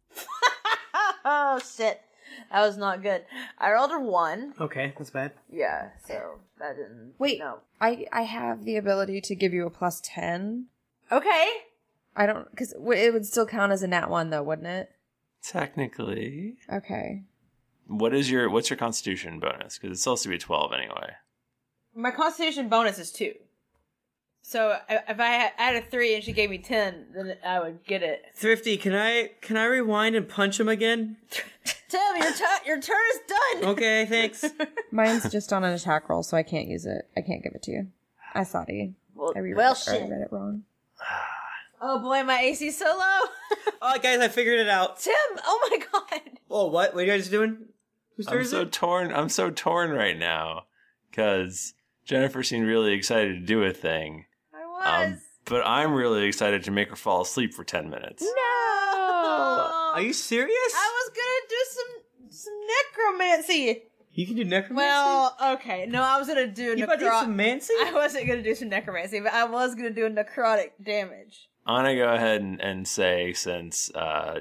Oh shit, that was not good. I rolled a 1. Okay, that's bad. Yeah, so that didn't. Wait, no. I have the ability to give you a plus 10. Okay. I don't, because it would still count as a nat 1 though, wouldn't it? Technically. Okay. What's your Constitution bonus? Because it's supposed to be 12 anyway. My Constitution bonus is 2. So if I had a 3 and she gave me 10, then I would get it. Thrifty, can I rewind and punch him again? Tim, your turn is done. Okay, thanks. Mine's just on an attack roll, so I can't use it. I can't give it to you. I thought I read it wrong. Oh boy, my AC's so low. Oh, guys, I figured it out. Tim, oh my god. Oh, what? What are you guys doing? Whose turn I'm is so it? torn. I'm so torn right now because Jennifer seemed really excited to do a thing. I was. But I'm really excited to make her fall asleep for 10 minutes. No. Are you serious? I was gonna do some necromancy. You can do necromancy? Well, okay. No, I was gonna do You about to do some mancy? I wasn't gonna do some necromancy, but I was gonna do necrotic damage. I'm gonna go ahead and say since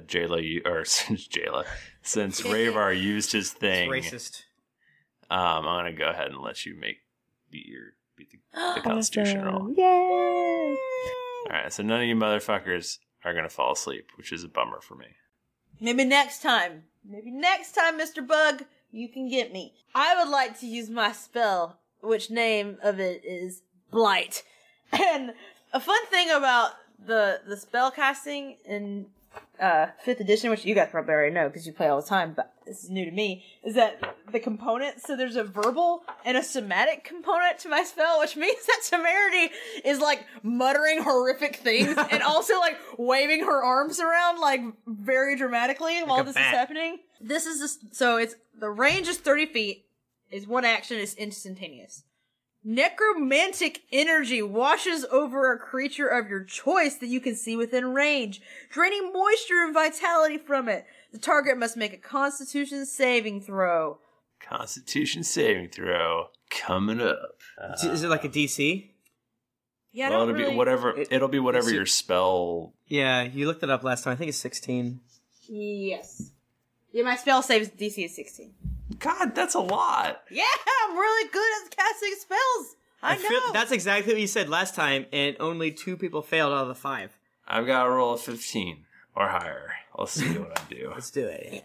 since Rayvar used his thing, It's racist. I'm gonna go ahead and let you beat the Constitution roll. Yay! All right, so none of you motherfuckers are gonna fall asleep, which is a bummer for me. Maybe next time, Mr. Bug, you can get me. I would like to use my spell, which name of it is Blight. And a fun thing about the spell casting in 5th edition, which you guys probably already know because you play all the time, but this is new to me, is that the components, so there's a verbal and a somatic component to my spell, which means that Temerity is like muttering horrific things and also like waving her arms around like very dramatically while this is happening. This is so it's the range is 30 feet, is one action, is instantaneous. Necromantic energy washes over a creature of your choice that you can see within range, draining moisture and vitality from it. The target must make a Constitution saving throw. Constitution saving throw coming up. Is it like a DC? Yeah, well, it'll be whatever your spell. Yeah, you looked it up last time. I think it's 16. Yes. Yeah, my spell saves DC is 16. God, that's a lot. Yeah, I'm really good at casting spells. I know. That's exactly what you said last time, and only 2 people failed out of the 5. I've got to roll a 15 or higher. Let's see what I do. Let's do it.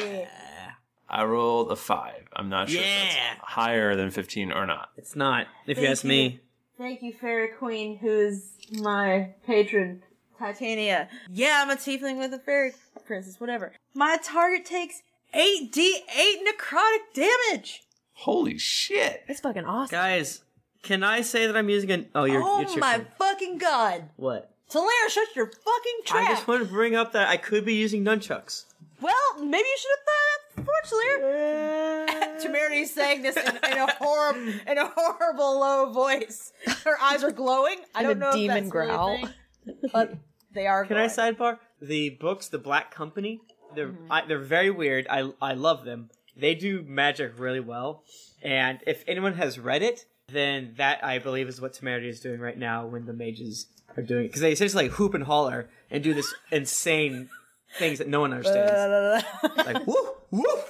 I rolled a 5. I'm not sure if it's higher than 15 or not. It's not, if you ask me. Thank you, Fairy Queen, who's my patron, Titania. Yeah, I'm a tiefling with a fairy princess, whatever. My target takes 8d8 necrotic damage. Holy shit. That's fucking awesome. Guys, can I say that I'm using an... Oh, it's your my turn. fucking god. What? Talaire, shut your fucking trap. I just wanted to bring up that I could be using nunchucks. Well, maybe you should have thought that before, Talaire. Temerity's saying this in a horrible low voice. Her eyes are glowing. I don't know if that's growl. really a thing, but they are Can glowing. I sidebar? The books, The Black Company, they're very weird. I love them. They do magic really well. And if anyone has read it, then that, I believe, is what Temerity is doing right now when the mages are doing it. Because they essentially like hoop and holler and do this insane things that no one understands. Like, whoop, whoop.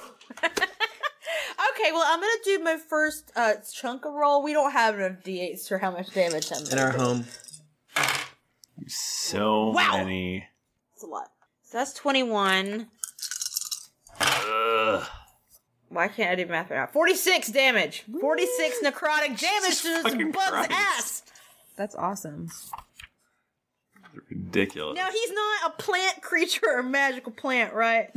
Okay, well, I'm gonna do my first chunk of roll. We don't have enough d8s for how much damage I'm In our home. So many. That's a lot. So that's 21. Ugh. Why can't I do math right now? 46 damage. 46 necrotic damage to this fucking bug's Christ. ass. That's awesome. ridiculous. Now, he's not a plant creature or magical plant, right?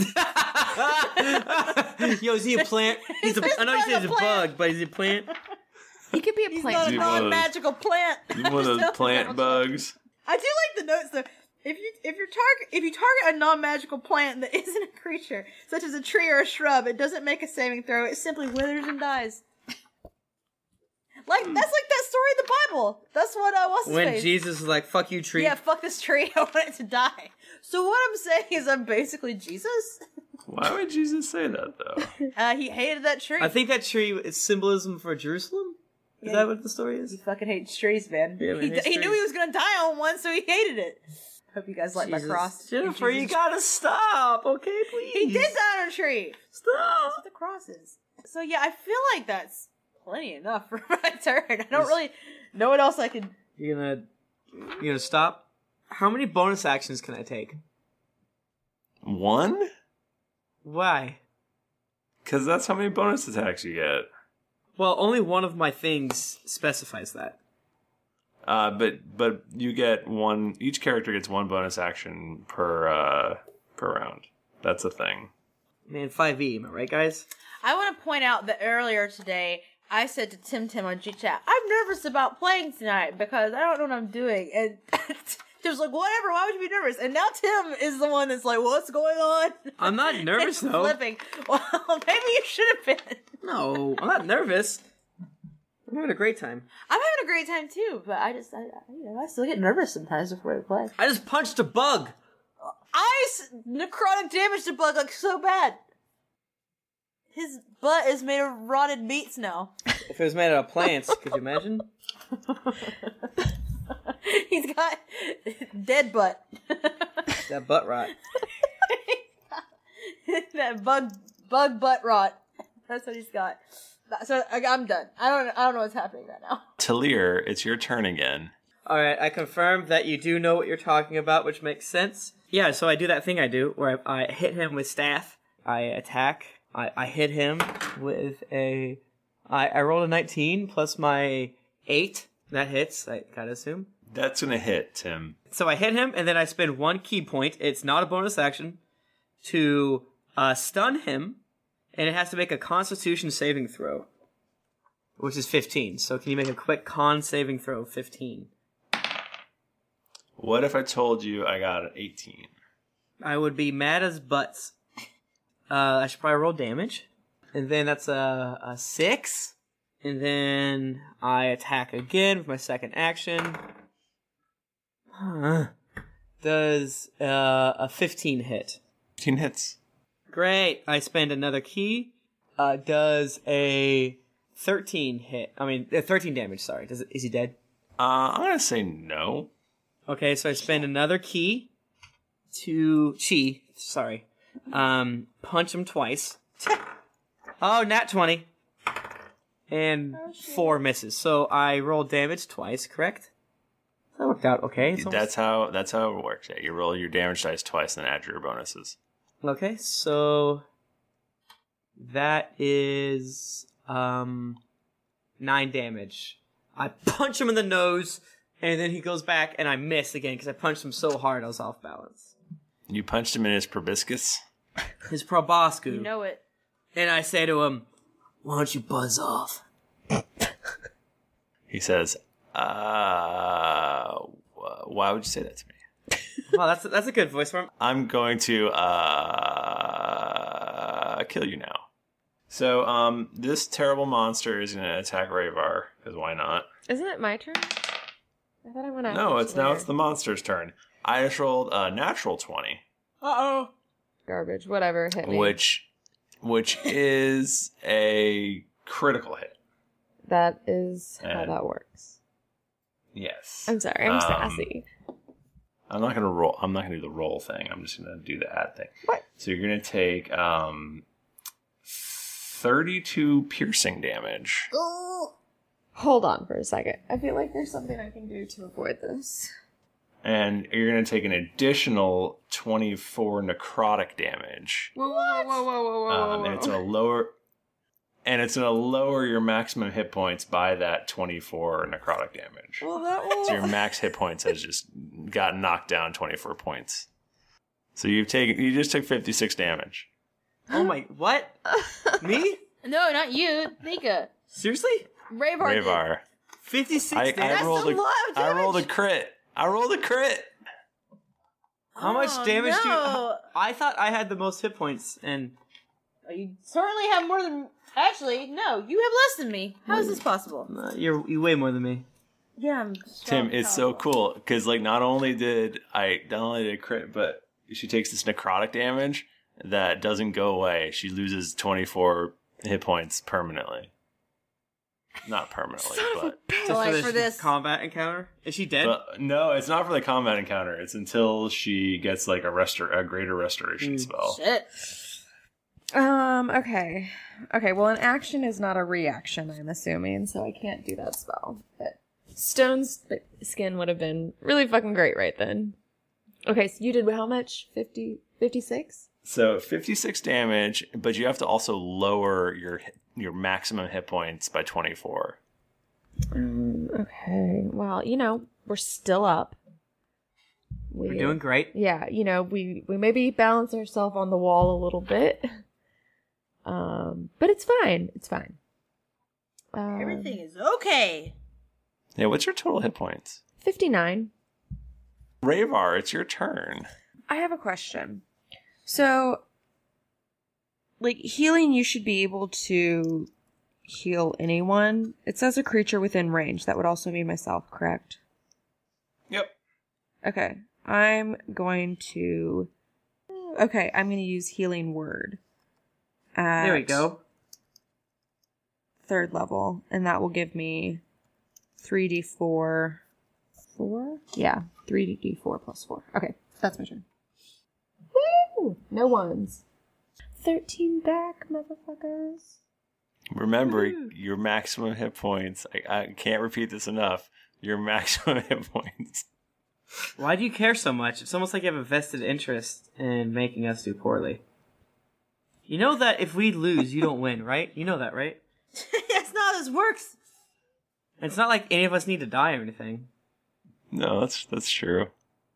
Yo, is he a plant? I know you said he's a bug, but is he a plant? He could be a He's plant. not a non-magical plant. You one of those plant bugs? I do like the notes though. If you target a non-magical plant that isn't a creature, such as a tree or a shrub, it doesn't make a saving throw. It simply withers and dies. That's like that story in the Bible. That's what was when Jesus was like, "Fuck you, tree." Yeah, fuck this tree. I want it to die. So what I'm saying is, I'm basically Jesus. Why would Jesus say that though? He hated that tree. I think that tree is symbolism for Jerusalem. Is that what the story is? He fucking hates trees, man. Yeah, he knew he was gonna die on one, so he hated it. Hope you guys like my cross. Jennifer, you gotta stop, okay, please. He did die on a tree. Stop. That's what the cross is. So yeah, I feel like that's plenty enough for my turn. I don't really know what else I could. You gonna stop? How many bonus actions can I take? 1? Why? Because that's how many bonus attacks you get. Well, only one of my things specifies that. But you get one. Each character gets 1 bonus action per round. That's a thing. Man, 5e, am I right, guys? I want to point out that earlier today, I said to Tim on G-Chat, I'm nervous about playing tonight because I don't know what I'm doing. And Tim was like, whatever, why would you be nervous? And now Tim is the one that's like, what's going on? I'm not nervous, though. Flipping. Well, maybe you should have been. No, I'm not nervous. I'm having a great time. I'm having a great time, too, but I still get nervous sometimes before I play. I just punched a bug. Necrotic damage to Bug like so bad. His butt is made of rotted meats now. If it was made out of plants, could you imagine? He's got dead butt. That butt rot. That bug butt rot. That's what he's got. So I'm done. I don't know what's happening right now. Talir, it's your turn again. Alright, I confirmed that you do know what you're talking about, which makes sense. Yeah, so I do that thing I do, where I hit him with staff, I attack, I hit him with a... I rolled a 19 plus my 8. That hits, I gotta assume. That's gonna hit, Tim. So I hit him, and then I spend 1 key point, it's not a bonus action, to stun him, and it has to make a Constitution saving throw, which is 15. So can you make a quick con saving throw of 15? What if I told you I got an 18? I would be mad as butts. I should probably roll damage. And then that's a 6. And then I attack again with my second action. Does a 15 hit? 15 hits. Great. I spend another key. Does a 13 hit? 13 damage, sorry. Is he dead? I'm gonna say no. Okay, so I spend another key to punch him twice. Oh, nat 20. And 4 misses. So I roll damage twice, correct? That worked out okay. That's how it works. Yeah, you roll your damage dice twice and then add your bonuses. Okay, so that is 9 damage. I punch him in the nose, and then he goes back, and I miss again because I punched him so hard I was off balance. You punched him in his proboscis? His proboscis. You know it. And I say to him, why don't you buzz off? He says, why would you say that to me? Well, that's a good voice for him. I'm going to kill you now. So this terrible monster is going to attack Rayvar, because why not? Isn't it my turn? I thought I went out. No, it's the monster's turn. I just rolled a natural 20. Uh-oh. Garbage. Whatever. Hit me. Which is a critical hit. That is how that works. Yes. I'm sorry. I'm sassy. I'm not gonna roll. I'm not gonna do the roll thing. I'm just gonna do the add thing. What? So you're gonna take 32 piercing damage. Hold on for a second. I feel like there's something I can do to avoid this. And you're gonna take an additional 24 necrotic damage. Whoa! And it's gonna lower. and it's going to lower your maximum hit points by that 24 necrotic damage. Well, that will... So your max hit points has just got knocked down 24 points. So you just took 56 damage. Oh my, what? Me? No, not you. Nika. Seriously? Ravar. 56 I damage? rolled a crit. How much damage do you... I thought I had the most hit points, and... You certainly have more than... Actually, no, you have less than me. How is this possible? You're way more than me. Yeah, I'm Tim, it's so cool, because like not only did I crit, but she takes this necrotic damage that doesn't go away. She loses 24 hit points permanently. Not permanently, but... So for this combat encounter? Is she dead? But, no, it's not for the combat encounter. It's until she gets like a greater restoration spell. Shit. Okay. Okay, well, an action is not a reaction, I'm assuming, so I can't do that spell. But Stone's skin would have been really fucking great right then. Okay, so you did how much? 56? So 56 damage, but you have to also lower your maximum hit points by 24. Okay, well, we're still up. We're doing great. Yeah, we maybe balance ourselves on the wall a little bit. But it's fine. It's fine. Everything is okay. Yeah, what's your total hit points? 59. Ravar, it's your turn. I have a question. So, like, healing, you should be able to heal anyone. It says a creature within range. That would also mean myself, correct? Yep. Okay. I'm going to use Healing Word. There we go. 3rd level, and that will give me 3d4. 4? Yeah, 3d4 plus 4. Okay, that's my turn. Woo! No ones. 13 back, motherfuckers. Remember, your maximum hit points. I can't repeat this enough. Your maximum hit points. Why do you care so much? It's almost like you have a vested interest in making us do poorly. You know that if we lose, you don't win, right? You know that, right? That's not how this works. It's not like any of us need to die or anything. No, that's true.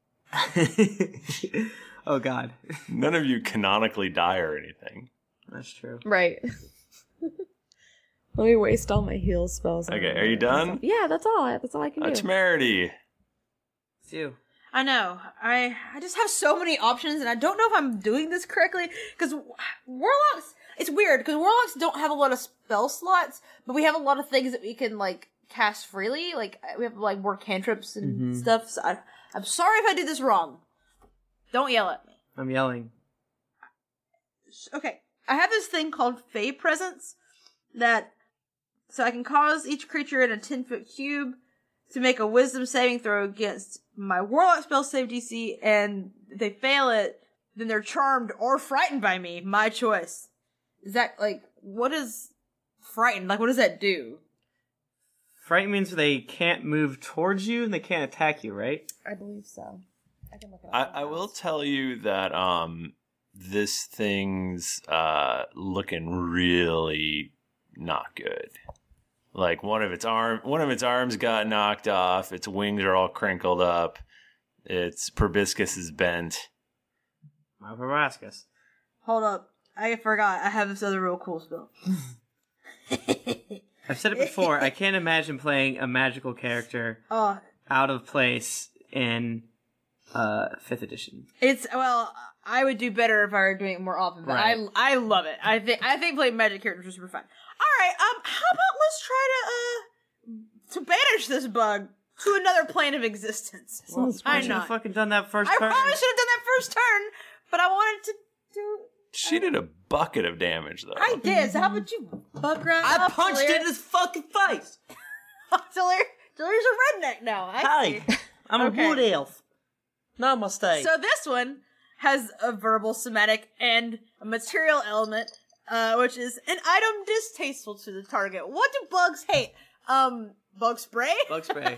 Oh, God. None of you canonically die or anything. That's true. Right. Let me waste all my heal spells. Okay, are you done? Yeah, that's all I can do. Temerity. It's you. I know. I just have so many options, and I don't know if I'm doing this correctly, because Warlocks... It's weird, because Warlocks don't have a lot of spell slots, but we have a lot of things that we can, like, cast freely. Like, we have, like, more cantrips and stuff, so I'm sorry if I did this wrong. Don't yell at me. I'm yelling. Okay. I have this thing called Fey Presence so I can cause each creature in a 10-foot cube to make a wisdom saving throw against my Warlock spell save DC, and if they fail it, then they're charmed or frightened by me. My choice. Is that, like, what is frightened? Like, what does that do? Frightened means they can't move towards you and they can't attack you, right? I believe so. I can look it up. I will tell you that this thing's looking really not good. Like one of its arms got knocked off. Its wings are all crinkled up. Its proboscis is bent. My proboscis. Hold up. I forgot. I have this other real cool spell. I've said it before. I can't imagine playing a magical character out of place in 5th edition. I would do better if I were doing it more often, but right. I love it. I think playing magic characters is super fun. All right, how about let's try to banish this bug to another plane of existence. Well, I should have fucking done that first turn. I probably should have done that first turn, but I wanted to do. She did a bucket of damage, though. I did. So how about you bug right I up, punched it in his fucking face. Delirious a redneck now. Hi, I'm a wood elf. Namaste. So this one has a verbal, somatic, and a material element, which is an item distasteful to the target. What do bugs hate? Bug spray? Bug spray.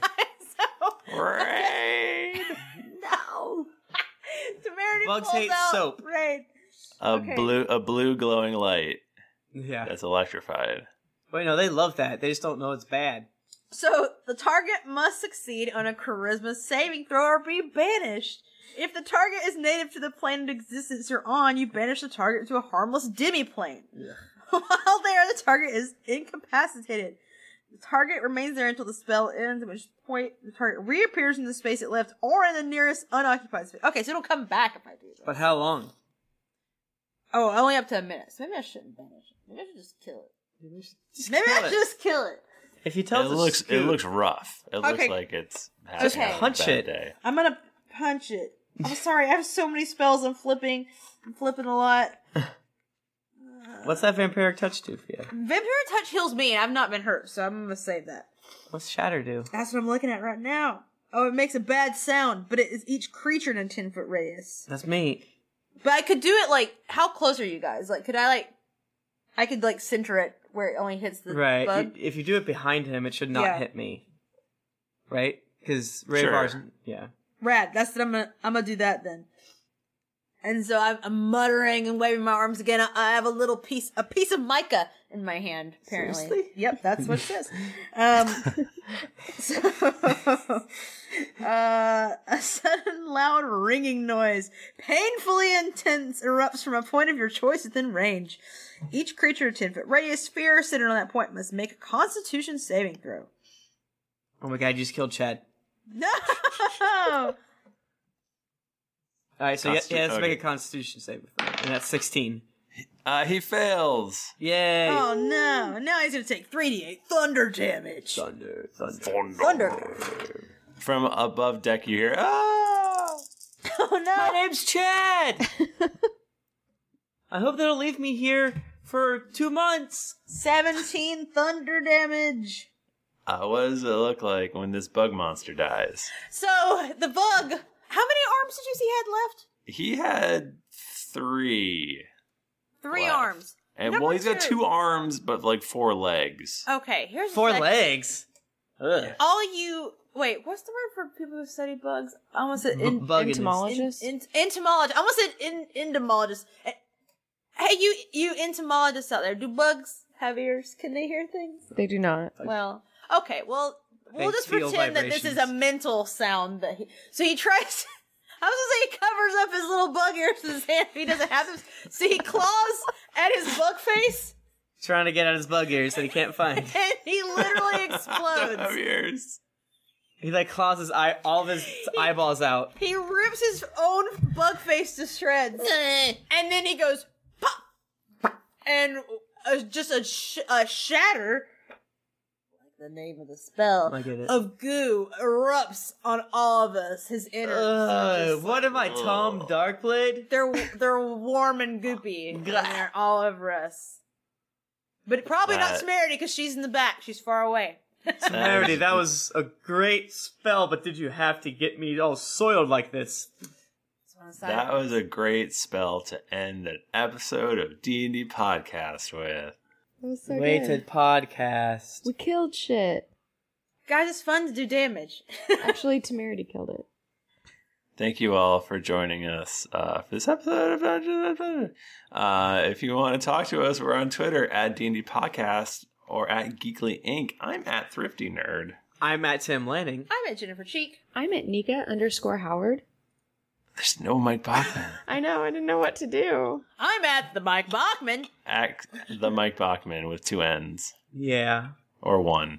Rain. No. Temerity Bugs pulls hate out soap. Rain. A blue glowing light. Yeah. That's electrified. Wait, no, they love that. They just don't know it's bad. So, the target must succeed on a charisma saving throw or be banished. If the target is native to the plane of existence you're on, you banish the target to a harmless demi-plane. While there, the target is incapacitated. The target remains there until the spell ends, at which point the target reappears in the space it left or in the nearest unoccupied space. Okay, so it'll come back if I do this. But how long? Oh, only up to a minute. So maybe I shouldn't banish it. Maybe I should just kill it. Maybe I should just kill it. If you tell it looks rough. It looks like it's having a punch bad it. day. I'm gonna punch it. I'm sorry, I have so many spells. I'm flipping a lot. What's that vampiric touch do for you? Vampiric touch heals me, and I've not been hurt, so I'm gonna save that. What's shatter do? That's what I'm looking at right now. Oh, it makes a bad sound, but it is each creature in a 10-foot radius. That's me. But I could do it like, how close are you guys? Like, I could center it where it only hits the Right. bug. If you do it behind him, it should not hit me. Right? Because Sure. Rayvar's, yeah. Rad. That's what I'm gonna do that then. And so I'm muttering and waving my arms again. I have a piece of mica in my hand, apparently. Seriously? Yep, that's what it says. A sudden loud ringing noise, painfully intense, erupts from a point of your choice within range. Each creature of 10-foot radius sphere sitting on that point must make a Constitution saving throw. Oh my god, you just killed Chad. No! Alright, so he has to make a Okay. Constitution save, and that's 16. He fails. Yay! Oh no! Now he's gonna take 3d8 thunder damage. Thunder. From above deck, you hear, "Ah!" Oh no! My name's Chad! I hope they'll leave me here for 2 months. 17 thunder damage. What does it look like when this bug monster dies? So, the bug, how many arms did you see he had left? He had 3. 3 left. arms. And Number he's got 2. 2 arms, but like 4 legs. Okay, here's the 4 second- legs? Ugh. All you... Wait, what's the word for people who study bugs? I almost said Bugginess. entomologist. Entomologist. I almost said entomologist. Hey, you entomologists out there, do bugs have ears? Can they hear things? They do not. Well, okay, well, we'll They just feel pretend that this is a vibrations. mental sound that so he tries I was gonna say he covers up his little bug ears with his hand if he doesn't have them. So he claws at his bug face Trying to get out his bug ears that he can't find. and he literally explodes. Ears. He claws all of his eyeballs out. He rips his own bug face to shreds. And then he goes pop! And just a shatter, like the name of the spell, I get it. of goo erupts on all of us. His innards. What am I, Tom Darkblade? They're warm and goopy. And they're all over us. But probably not That- Smarity because she's in the back. She's far away. Severity, that was a great spell, but did you have to get me all soiled like this? That was a great spell to end an episode of D&D Podcast with. That was so Weighted good. podcast. We killed shit. Guys, it's fun to do damage. Actually, Temerity killed it. Thank you all for joining us for this episode of Dungeons and Dragons. If you want to talk to us, we're on Twitter at D&D Podcast or at Geekly Inc. I'm at Thrifty Nerd. I'm at Tim Lanning. I'm at Jennifer Cheek. I'm at Nika_Howard. There's no Mike Bachman. I know, I didn't know what to do. I'm at the Mike Bachman. At the Mike Bachman with 2 N's. Yeah. Or 1.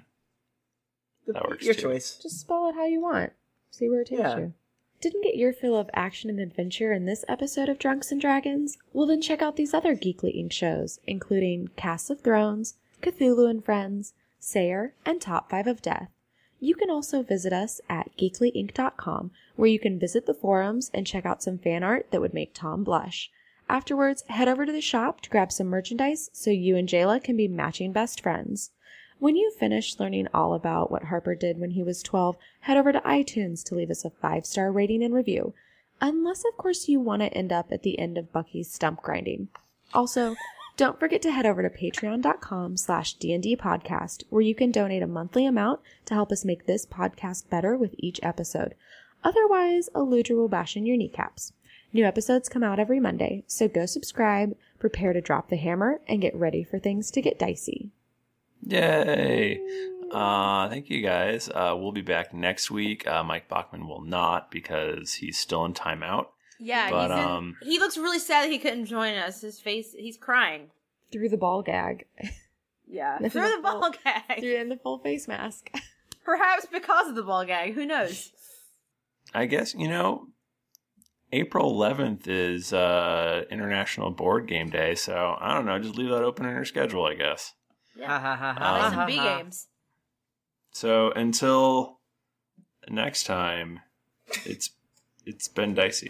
That works Your too. choice. Just spell it how you want. See where it takes Yeah. you. Didn't get your fill of action and adventure in this episode of Drunks and Dragons? Well, then check out these other Geekly Inc. shows, including Cast of Thrones, Cthulhu and Friends, Sayer, and Top 5 of Death. You can also visit us at geeklyinc.com, where you can visit the forums and check out some fan art that would make Tom blush. Afterwards, head over to the shop to grab some merchandise so you and Jayla can be matching best friends. When you finish learning all about what Harper did when he was 12, head over to iTunes to leave us a 5-star rating and review. Unless, of course, you want to end up at the end of Bucky's stump grinding. Also, don't forget to head over to patreon.com/DND podcast, where you can donate a monthly amount to help us make this podcast better with each episode. Otherwise, Eludra will bash in your kneecaps. New episodes come out every Monday, so go subscribe, prepare to drop the hammer, and get ready for things to get dicey. Yay! Thank you guys. We'll be back next week. Mike Bachman will not because he's still in timeout. Yeah, but he looks really sad that he couldn't join us. His face, he's crying. Through the ball gag. Yeah, through the ball gag. In the full face mask. Perhaps because of the ball gag. Who knows? I guess, April 11th is International Board Game Day, so I don't know. Just leave that open in your schedule, I guess. Yeah. Play some B games. So until next time, it's been dicey.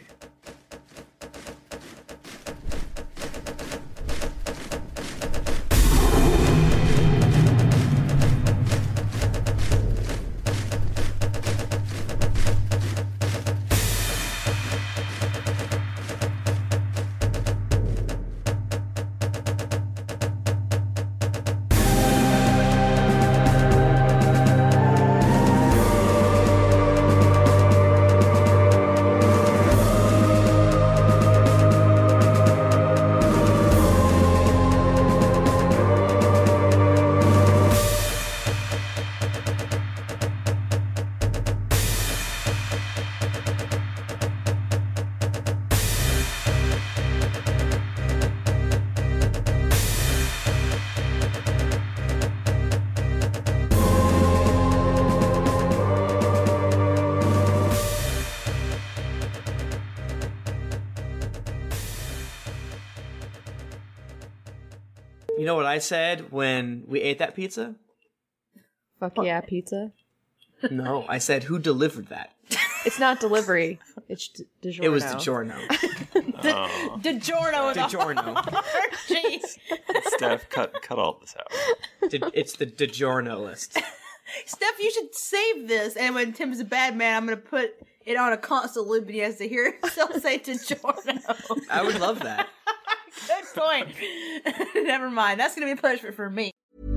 You know what I said when we ate that pizza? Fuck yeah, pizza. No, I said, who delivered that? It's not delivery. It's DiGiorno. It was DiGiorno. DiGiorno. DiGiorno. Jeez. Steph, cut all this out. It's the DiGiorno list. Steph, you should save this. And when Tim's a bad man, I'm going to put it on a constant loop and he has to hear himself say DiGiorno. I would love that. Good point. Never mind. That's going to be a punishment for me.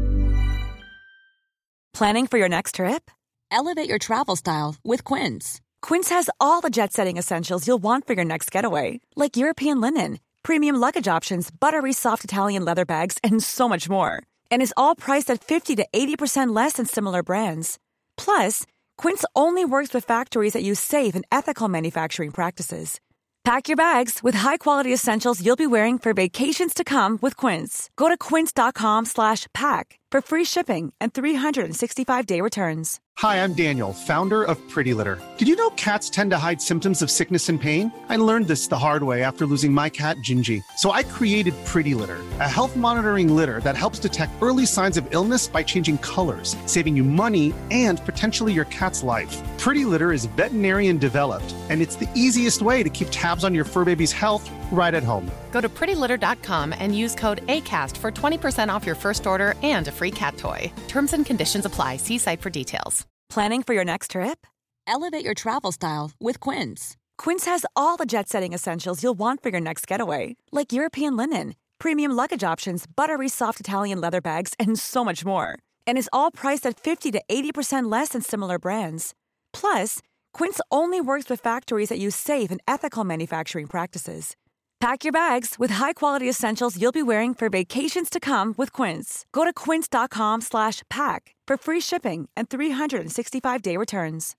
Planning for your next trip? Elevate your travel style with Quince. Quince has all the jet-setting essentials you'll want for your next getaway, like European linen, premium luggage options, buttery soft Italian leather bags, and so much more. And is all priced at 50 to 80% less than similar brands. Plus, Quince only works with factories that use safe and ethical manufacturing practices. Pack your bags with high-quality essentials you'll be wearing for vacations to come with Quince. Go to quince.com/pack for free shipping and 365-day returns. Hi, I'm Daniel, founder of Pretty Litter. Did you know cats tend to hide symptoms of sickness and pain? I learned this the hard way after losing my cat, Gingy. So I created Pretty Litter, a health monitoring litter that helps detect early signs of illness by changing colors, saving you money and potentially your cat's life. Pretty Litter is veterinarian developed, and it's the easiest way to keep tabs on your fur baby's health right at home. Go to prettylitter.com and use code ACAST for 20% off your first order and a free cat toy. Terms and conditions apply. See site for details. Planning for your next trip? Elevate your travel style with Quince. Quince has all the jet-setting essentials you'll want for your next getaway, like European linen, premium luggage options, buttery soft Italian leather bags, and so much more. And is all priced at 50 to 80% less than similar brands. Plus, Quince only works with factories that use safe and ethical manufacturing practices. Pack your bags with high-quality essentials you'll be wearing for vacations to come with Quince. Go to quince.com/pack for free shipping and 365-day returns.